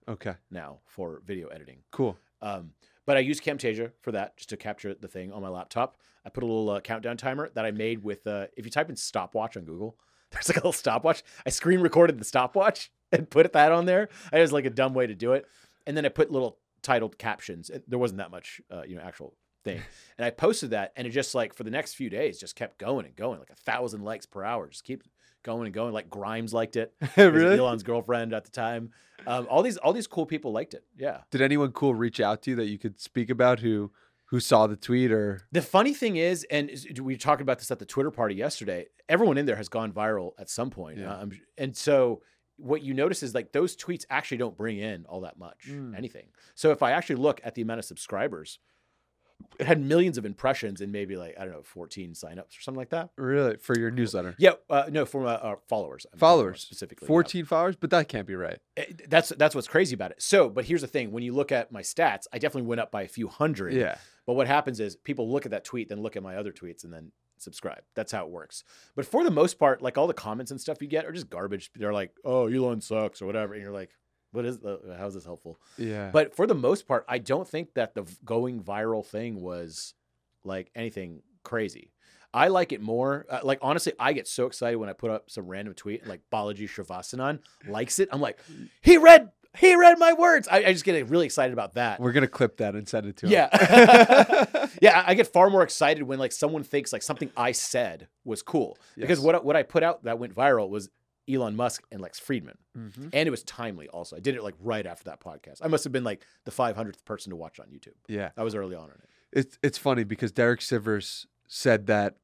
Okay. now for video editing. Cool. But I use Camtasia for that, just to capture the thing on my laptop. I put a little countdown timer that I made with, if you type in stopwatch on Google, there's like a little stopwatch. I screen recorded the stopwatch and put that on there. I was like a dumb way to do it. And then I put little titled captions. There wasn't that much, actual thing. And I posted that, and it just like for the next few days just kept going and going, like 1,000 likes per hour. Just keep going and going. Like Grimes liked it. Really? Elon's girlfriend at the time. All these cool people liked it. Yeah. Did anyone cool reach out to you that you could speak about who saw the tweet? Or the funny thing is, and we were talking about this at the Twitter party yesterday, everyone in there has gone viral at some point. Yeah. And so what you notice is like those tweets actually don't bring in all that much, anything. So if I actually look at the amount of subscribers, it had millions of impressions and maybe like, I don't know, 14 signups or something like that. Really? For your newsletter? Yeah. No, for my followers. Followers. Specifically. 14 followers? But that can't be right. That's what's crazy about it. So, but here's the thing. When you look at my stats, I definitely went up by a few hundred. Yeah. But what happens is people look at that tweet, then look at my other tweets, and then subscribe. That's how it works. But for the most part, like all the comments and stuff you get are just garbage. They're like, oh, Elon sucks or whatever. And you're like, how is this helpful? Yeah. But for the most part, I don't think that the going viral thing was like anything crazy. I like it more. Like, honestly, I get so excited when I put up some random tweet like Balaji Srivastava likes it. I'm like, he read my words. I just get really excited about that. We're going to clip that and send it to him. Yeah. Yeah. I get far more excited when like someone thinks like something I said was cool. Because what I put out that went viral was Elon Musk and Lex Friedman. Mm-hmm. And it was timely also. I did it like right after that podcast. I must have been like the 500th person to watch on YouTube. Yeah. I was early on it. It's funny because Derek Sivers said that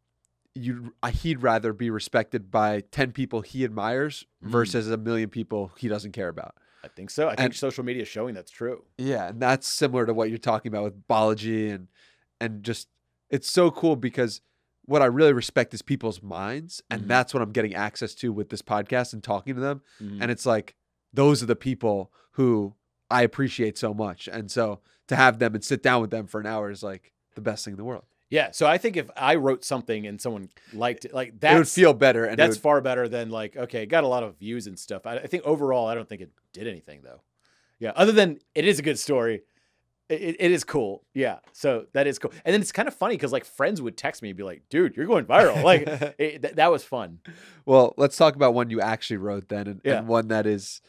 he'd rather be respected by 10 people he admires versus a million people he doesn't care about. I think so. I think social media is showing that's true. Yeah, and that's similar to what you're talking about with Balaji and just it's so cool because what I really respect is people's minds, and that's what I'm getting access to with this podcast and talking to them. And it's like those are the people who I appreciate so much, and so to have them and sit down with them for an hour is like the best thing in the world. Yeah, so I think if I wrote something and someone liked it, like that, it would feel better. And that's far better than like, okay, got a lot of views and stuff. I think overall, I don't think it did anything though. Yeah, other than it is a good story. It is cool. Yeah, so that is cool. And then it's kind of funny because like friends would text me and be like, dude, you're going viral. Like that was fun. Well, let's talk about one you actually wrote then and one that is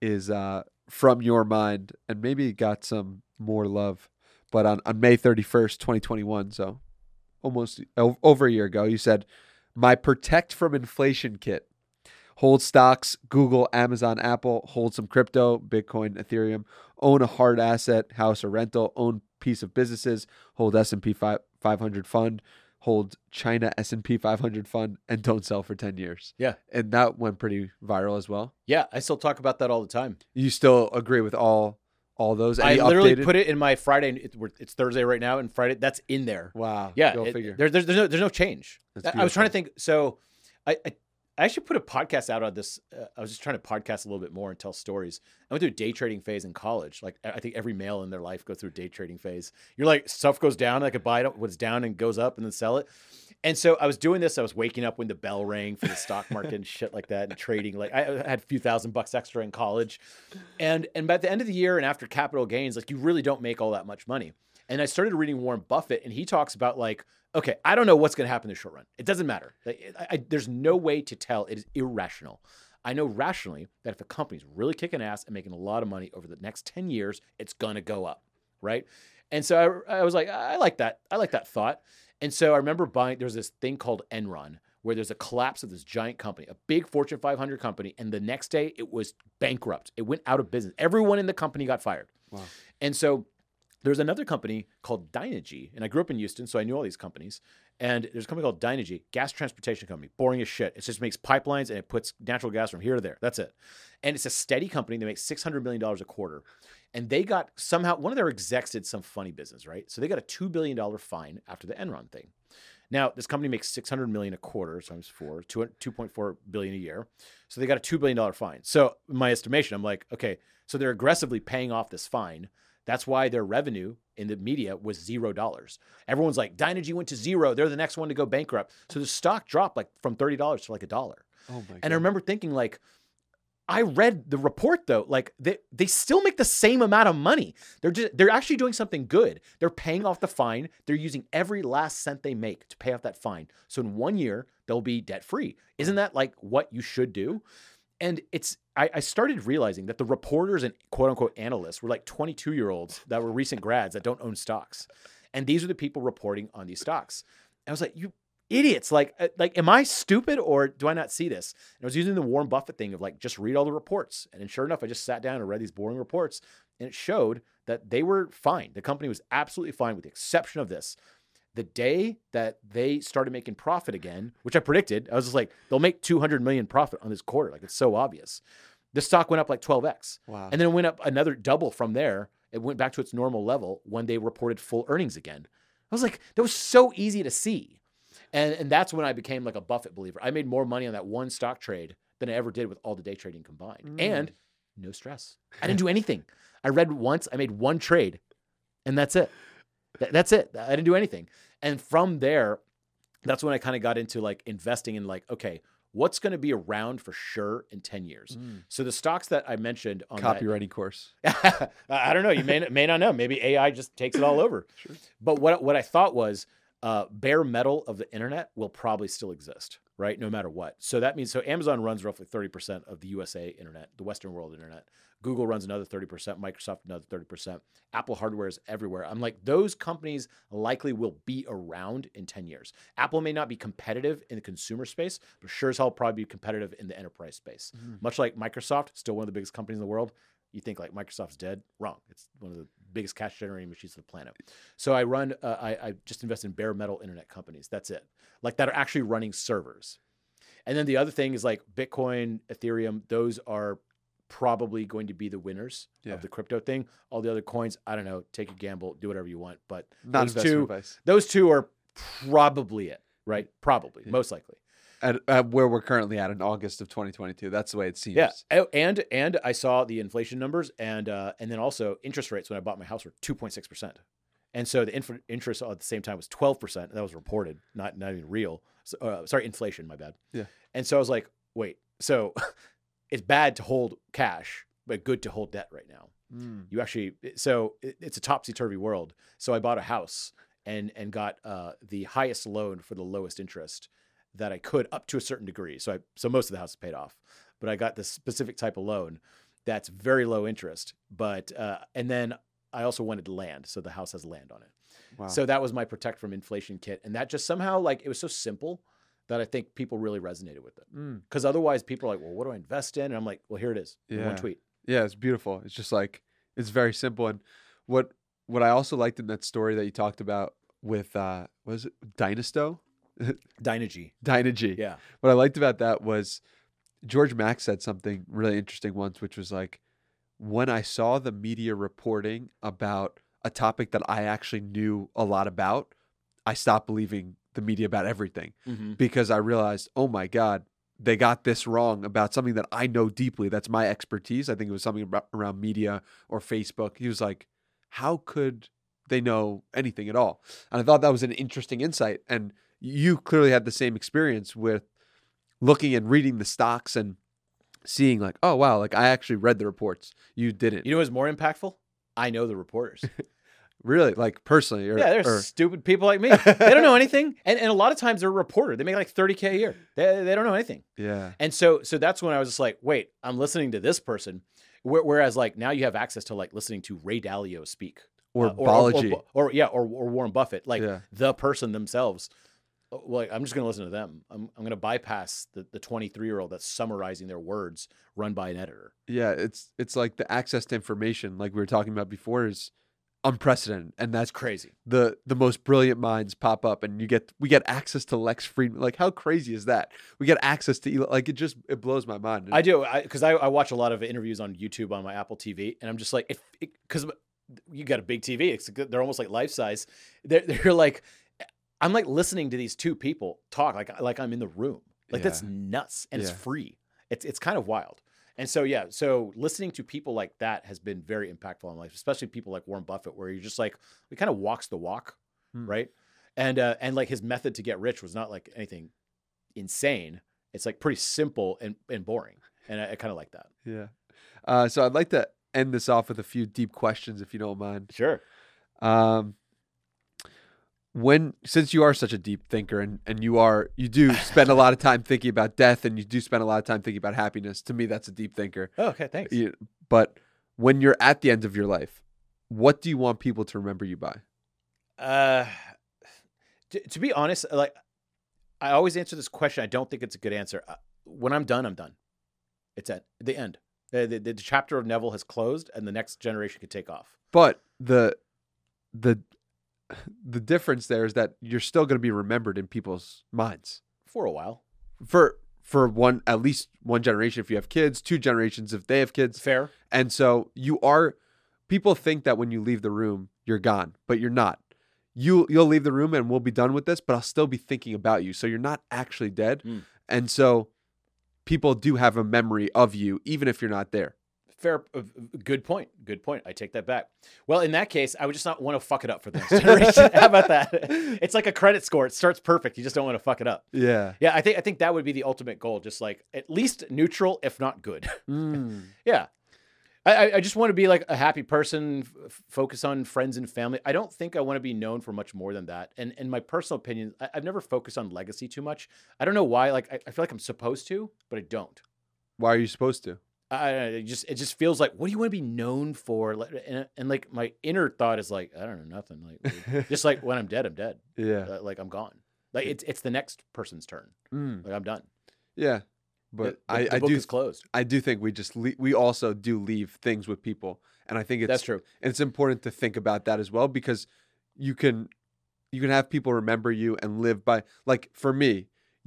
from your mind and maybe got some more love. But on May 31st, 2021, so almost over a year ago, you said, my Protect from Inflation kit. Hold stocks, Google, Amazon, Apple, hold some crypto, Bitcoin, Ethereum, own a hard asset, house or rental, own piece of businesses, hold S&P 500 fund, hold China S&P 500 fund, and don't sell for 10 years. Yeah. And that went pretty viral as well. Yeah, I still talk about that all the time. You still agree with all those? I literally put it in my Friday. It's Thursday right now, and Friday that's in there. Wow. Yeah. Go figure. There's no change. I was trying to think. So I actually put a podcast out on this. I was just trying to podcast a little bit more and tell stories. I went through a day trading phase in college. Like I think every male in their life goes through a day trading phase. You're like, stuff goes down. I could buy it what's down and goes up and then sell it. And so I was doing this. I was waking up when the bell rang for the stock market and shit like that and trading. Like I had a few $1,000 extra in college. And by the end of the year and after capital gains, like you really don't make all that much money. And I started reading Warren Buffett and he talks about like, okay, I don't know what's going to happen in the short run. It doesn't matter. There's no way to tell. It is irrational. I know rationally that if a company's really kicking ass and making a lot of money over the next 10 years, it's going to go up, right? And so I was like, I like that. I like that thought. And so I remember there's this thing called Enron, where there's a collapse of this giant company, a big Fortune 500 company. And the next day it was bankrupt. It went out of business. Everyone in the company got fired. Wow. And so there's another company called Dynegy. And I grew up in Houston, so I knew all these companies. And there's a company called Dynegy, gas transportation company, boring as shit. It just makes pipelines and it puts natural gas from here to there. That's it. And it's a steady company. They make $600 million a quarter. And they got somehow, one of their execs did some funny business, right? So they got a $2 billion fine after the Enron thing. Now, this company makes $600 million a quarter times 4, $2.4 billion a year. So they got a $2 billion fine. So in my estimation, I'm like, okay, so they're aggressively paying off this fine. That's why their revenue in the media was $0. Everyone's like, Dynegy went to zero. They're the next one to go bankrupt. So the stock dropped like from $30 to like $1. Oh my God. And I remember thinking like, I read the report though, like they still make the same amount of money. They're actually doing something good. They're paying off the fine. They're using every last cent they make to pay off that fine. So in 1 year, they'll be debt free. Isn't that like what you should do? And I started realizing that the reporters and quote unquote analysts were like 22-year-olds that were recent grads that don't own stocks. And these are the people reporting on these stocks. I was like, you idiots. Like, am I stupid or do I not see this? And I was using the Warren Buffett thing of like, just read all the reports. And sure enough, I just sat down and read these boring reports and it showed that they were fine. The company was absolutely fine with the exception of this. The day that they started making profit again, which I predicted, I was just like, they'll make 200 million profit on this quarter. Like, it's so obvious. The stock went up like 12x. Wow. And then it went up another double from there. It went back to its normal level when they reported full earnings again. I was like, that was so easy to see. And that's when I became like a Buffett believer. I made more money on that one stock trade than I ever did with all the day trading combined. And no stress. I didn't do anything. I read once, I made one trade, and that's it. That's it. I didn't do anything. And from there, that's when I kind of got into like investing in like, okay, what's going to be around for sure in 10 years? So the stocks that I mentioned on copywriting course. I don't know. You may not know. Maybe AI just takes it all over. Sure. But what I thought was bare metal of the internet will probably still exist, right? No matter what. So that means, so Amazon runs roughly 30% of the USA internet, the Western world internet. Google runs another 30%, Microsoft another 30%. Apple hardware is everywhere. I'm like, those companies likely will be around in 10 years. Apple may not be competitive in the consumer space, but sure as hell probably be competitive in the enterprise space. Much like Microsoft, still one of the biggest companies in the world. You think like Microsoft's dead? Wrong. It's one of the biggest cash generating machines on the planet. So I run, I just invest in bare metal internet companies. That's it. Like that are actually running servers. And then the other thing is like Bitcoin, Ethereum, those are probably going to be the winners of the crypto thing. All the other coins, I don't know, take a gamble, do whatever you want. But not investment advice. Those two are probably it, right? Probably, most likely. At where we're currently at in August of 2022. That's the way it seems. Yeah, and I saw the inflation numbers, and then also interest rates when I bought my house were 2.6%, and so the interest at the same time was 12%. That was reported, not even real. So, sorry, inflation. My bad. Yeah. And so I was like, wait, so it's bad to hold cash, but good to hold debt right now. You actually, so it's a topsy-turvy world. So I bought a house and got the highest loan for the lowest interest that I could up to a certain degree. So most of the house is paid off, but I got this specific type of loan that's very low interest. But and then I also wanted land, so the house has land on it. Wow. So that was my protect from inflation kit, and that just somehow like it was so simple that I think people really resonated with it. Because otherwise, people are like, "Well, what do I invest in?" And I'm like, "Well, here it is, in one tweet." Yeah, it's beautiful. It's just like it's very simple. And what I also liked in that story that you talked about with was it Dynasto? Dynegy. Yeah. What I liked about that was George Mack said something really interesting once, which was like, when I saw the media reporting about a topic that I actually knew a lot about, I stopped believing the media about everything because I realized, oh my God, they got this wrong about something that I know deeply. That's my expertise. I think it was something around media or Facebook. He was like, how could they know anything at all? And I thought that was an interesting insight. And you clearly had the same experience with looking and reading the stocks and seeing like, oh, wow, like I actually read the reports. You didn't. You know what's more impactful? I know the reporters. Really? Like personally? They're stupid people like me. They don't know anything. And a lot of times they're a reporter. They make like $30K a year. They don't know anything. Yeah. And so that's when I was just like, wait, I'm listening to this person. Whereas like now you have access to like listening to Ray Dalio speak. Or Balaji. Or Warren Buffett, like the person themselves. Well, I'm just going to listen to them. I'm going to bypass the 23-year-old that's summarizing their words run by an editor. Yeah, it's like the access to information, like we were talking about before, is unprecedented, and that's crazy. The most brilliant minds pop up, and we get access to Lex Friedman. Like, how crazy is that? We get access to like it blows my mind. I do, because I watch a lot of interviews on YouTube on my Apple TV, and I'm just like, because you got a big TV, they're almost like life size. They're like. I'm like listening to these two people talk like I'm in the room. Like that's nuts, and it's free. It's kind of wild. And so listening to people like that has been very impactful in life, especially people like Warren Buffett, where you're just like, he kind of walks the walk, right? And like his method to get rich was not like anything insane. It's like pretty simple and boring. And I kind of like that. Yeah. So I'd like to end this off with a few deep questions, if you don't mind. Sure. Since you are such a deep thinker and you do spend a lot of time thinking about death and you do spend a lot of time thinking about happiness, to me, that's a deep thinker. Oh, okay. Thanks. But when you're at the end of your life, what do you want people to remember you by? To be honest, like I always answer this question. I don't think it's a good answer. When I'm done, I'm done. It's at the end. The chapter of Neville has closed, and the next generation can take off. But the difference there is that you're still going to be remembered in people's minds for a while. For at least one generation if you have kids, 2 generations if they have kids. Fair. And so people think that when you leave the room, you're gone, but you're not. You'll leave the room and we'll be done with this, but I'll still be thinking about you. So you're not actually dead. And so people do have a memory of you, even if you're not there. Fair. Good point. Good point. I take that back. Well, in that case, I would just not want to fuck it up for the next generation. How about that? It's like a credit score. It starts perfect. You just don't want to fuck it up. Yeah. Yeah. I think that would be the ultimate goal. Just like at least neutral, if not good. Yeah. I just want to be like a happy person, focus on friends and family. I don't think I want to be known for much more than that. And in my personal opinion, I've never focused on legacy too much. I don't know why. Like I feel like I'm supposed to, but I don't. Why are you supposed to? It just feels like, what do you want to be known for? And like my inner thought is like, I don't know, nothing. Like just like when I'm dead, I'm dead. Yeah. Like I'm gone. Like it's the next person's turn. Like I'm done. Yeah. But the book is closed. I do think we also do leave things with people. And I think that's true. And it's important to think about that as well, because you can have people remember you and live by, like for me,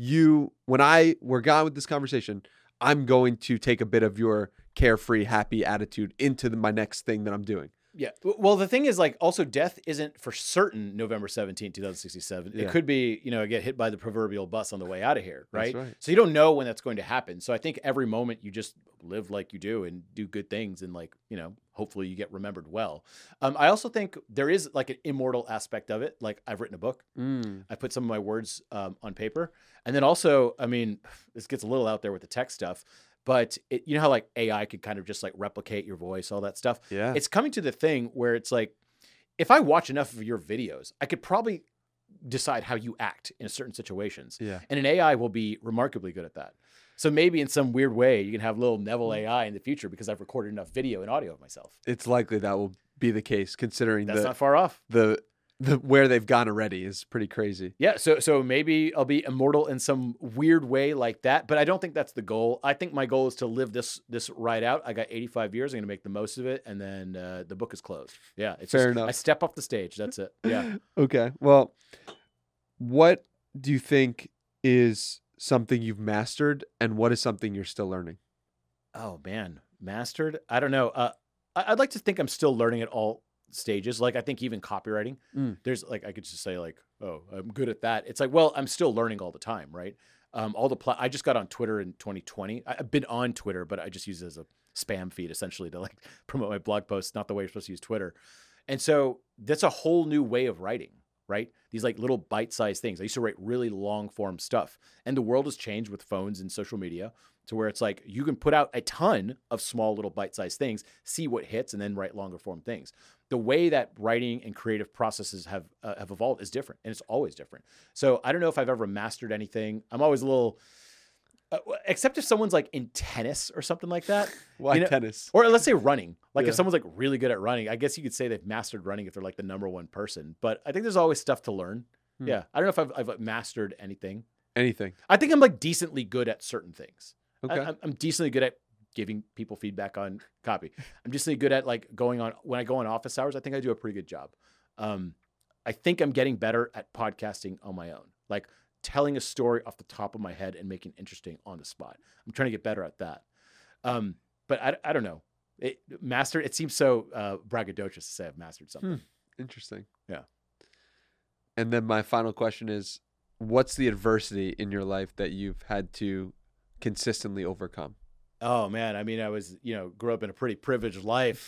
when we're gone with this conversation, I'm going to take a bit of your carefree, happy attitude into my next thing that I'm doing. Yeah. Well, the thing is, like, also death isn't for certain November 17, 2067. Yeah. It could be, get hit by the proverbial bus on the way out of here, right? That's right. So you don't know when that's going to happen. So I think every moment you just live like you do and do good things and like, hopefully you get remembered well. I also think there is like an immortal aspect of it. Like I've written a book. I put some of my words on paper. And then also, I mean, this gets a little out there with the tech stuff. But you know how like AI could kind of just like replicate your voice, all that stuff? Yeah. It's coming to the thing where it's like, if I watch enough of your videos, I could probably decide how you act in certain situations. Yeah. And an AI will be remarkably good at that. So maybe in some weird way, you can have little Neville AI in the future because I've recorded enough video and audio of myself. It's likely that will be the case, considering that's not far off. The where they've gone already is pretty crazy. Yeah, so maybe I'll be immortal in some weird way like that, but I don't think that's the goal. I think my goal is to live this ride out. I got 85 years. I'm going to make the most of it, and then the book is closed. Yeah, it's fair enough. I step off the stage. That's it. Yeah. Okay. Well, what do you think is something you've mastered, and what is something you're still learning? Oh man, mastered? I don't know. I'd like to think I'm still learning at all stages. Like I think even copywriting, there's like, I could just say like, oh, I'm good at that. It's like, well, I'm still learning all the time. Right. I just got on Twitter in 2020. I've been on Twitter, but I just use it as a spam feed essentially to like promote my blog posts, not the way you're supposed to use Twitter. And so that's a whole new way of writing, right? These like little bite-sized things. I used to write really long form stuff, and the world has changed with phones and social media to where it's like you can put out a ton of small little bite-sized things, see what hits, and then write longer form things. The way that writing and creative processes have evolved is different, and it's always different. So I don't know if I've ever mastered anything. I'm always a little, except if someone's like in tennis or something like that. Why tennis? Or let's say running. Like if someone's like really good at running, I guess you could say they've mastered running if they're like the number one person. But I think there's always stuff to learn. Yeah, I don't know if I've mastered anything. I think I'm like decently good at certain things. Okay. I'm decently good at giving people feedback on copy. I'm decently good at like when I go on office hours, I think I do a pretty good job. I think I'm getting better at podcasting on my own, like telling a story off the top of my head and making it interesting on the spot. I'm trying to get better at that. But I don't know. It seems so braggadocious to say I've mastered something. Interesting. Yeah. And then my final question is, what's the adversity in your life that you've had to consistently overcome? Oh man, I mean, I was, grew up in a pretty privileged life.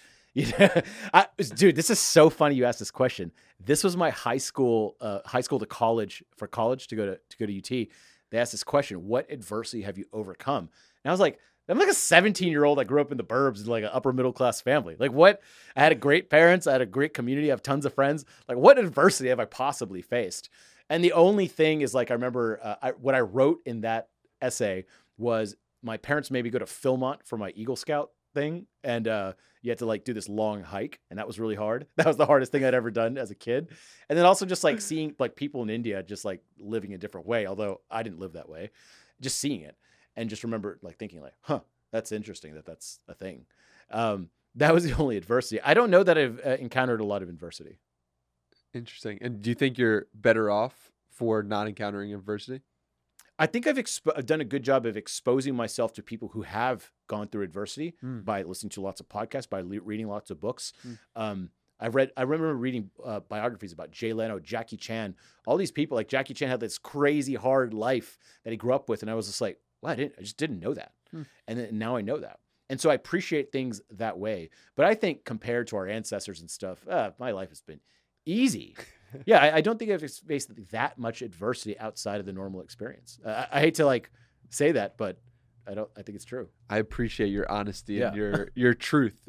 Dude, this is so funny you asked this question. This was my high school to college to go to UT. They asked this question: what adversity have you overcome? And I was like, I'm like a 17-year-old that grew up in the burbs in like an upper middle class family. Like what? I had a great parents. I had a great community. I have tons of friends. Like what adversity have I possibly faced? And the only thing is like, I remember what I wrote in that essay was my parents made me go to Philmont for my Eagle Scout thing. And you had to like do this long hike. And that was really hard. That was the hardest thing I'd ever done as a kid. And then also just like seeing like people in India just like living a different way, although I didn't live that way, just seeing it. And just remember like thinking like, that's interesting that's a thing. That was the only adversity. I don't know that I've encountered a lot of adversity. Interesting. And do you think you're better off for not encountering adversity? I think I've done a good job of exposing myself to people who have gone through adversity by listening to lots of podcasts, by reading lots of books. I remember reading biographies about Jay Leno, Jackie Chan, all these people. Like Jackie Chan had this crazy hard life that he grew up with. And I was just like, well, I just didn't know that. And then now I know that. And so I appreciate things that way. But I think compared to our ancestors and stuff, my life has been easy. Yeah, I don't think I've faced that much adversity outside of the normal experience. I hate to like say that, but I think it's true. I appreciate your honesty and your truth.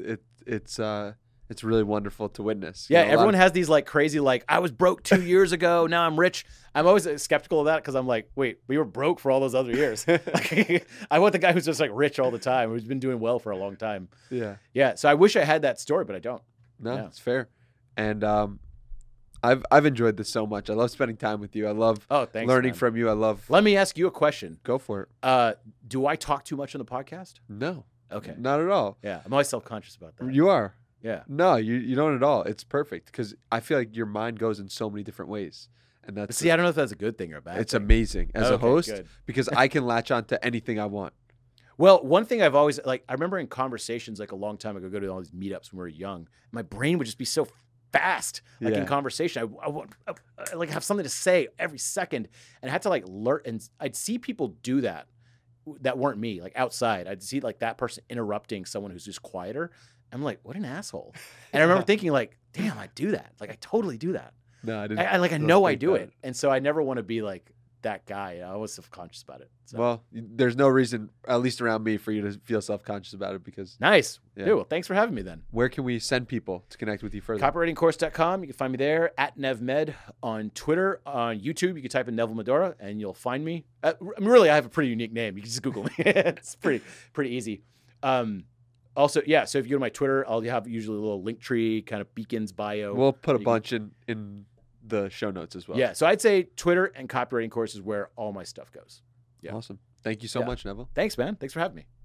It's really wonderful to witness. Yeah, everyone has these like crazy, like, I was broke 2 years ago, now I'm rich. I'm always skeptical of that because I'm like, wait, we were broke for all those other years. I want the guy who's just like rich all the time, who's been doing well for a long time. Yeah. Yeah, so I wish I had that story, but I don't. No, it's fair. And I've enjoyed this so much. I love spending time with you. I love learning from you. Let me ask you a question. Go for it. Do I talk too much on the podcast? No. Okay. Not at all. Yeah, I'm always self-conscious about that. You are. Yeah. No, you don't at all. It's perfect because I feel like your mind goes in so many different ways. And that's I don't know if that's a good thing or a bad thing. It's amazing as a host because I can latch on to anything I want. Well, one thing I've always like, I remember in conversations like a long time ago, go to all these meetups when we were young, my brain would just be so fast, like in conversation. I like have something to say every second, and I had to like learn. And I'd see people do that weren't me, like outside. I'd see like that person interrupting someone who's just quieter. I'm like, what an asshole. And I remember thinking like, damn, I do that. Like I totally do that. No, I didn't. I know I do it. And so I never want to be like that guy. I was self-conscious about it. So. Well, there's no reason, at least around me, for you to feel self-conscious about it because... Nice. Yeah. Dude, well, thanks for having me then. Where can we send people to connect with you further? Copywritingcourse.com. You can find me there, @NevMed on Twitter. On YouTube, you can type in Neville Medhora and you'll find me. Really, I have a pretty unique name. You can just Google me. It's pretty easy. Also, yeah, so if you go to my Twitter, I'll have usually a little link tree, kind of beacons bio. We'll put a bunch in the show notes as well. Yeah, so I'd say Twitter and Copywriting Course is where all my stuff goes. Yeah. Awesome. Thank you so much, Neville. Thanks, man. Thanks for having me.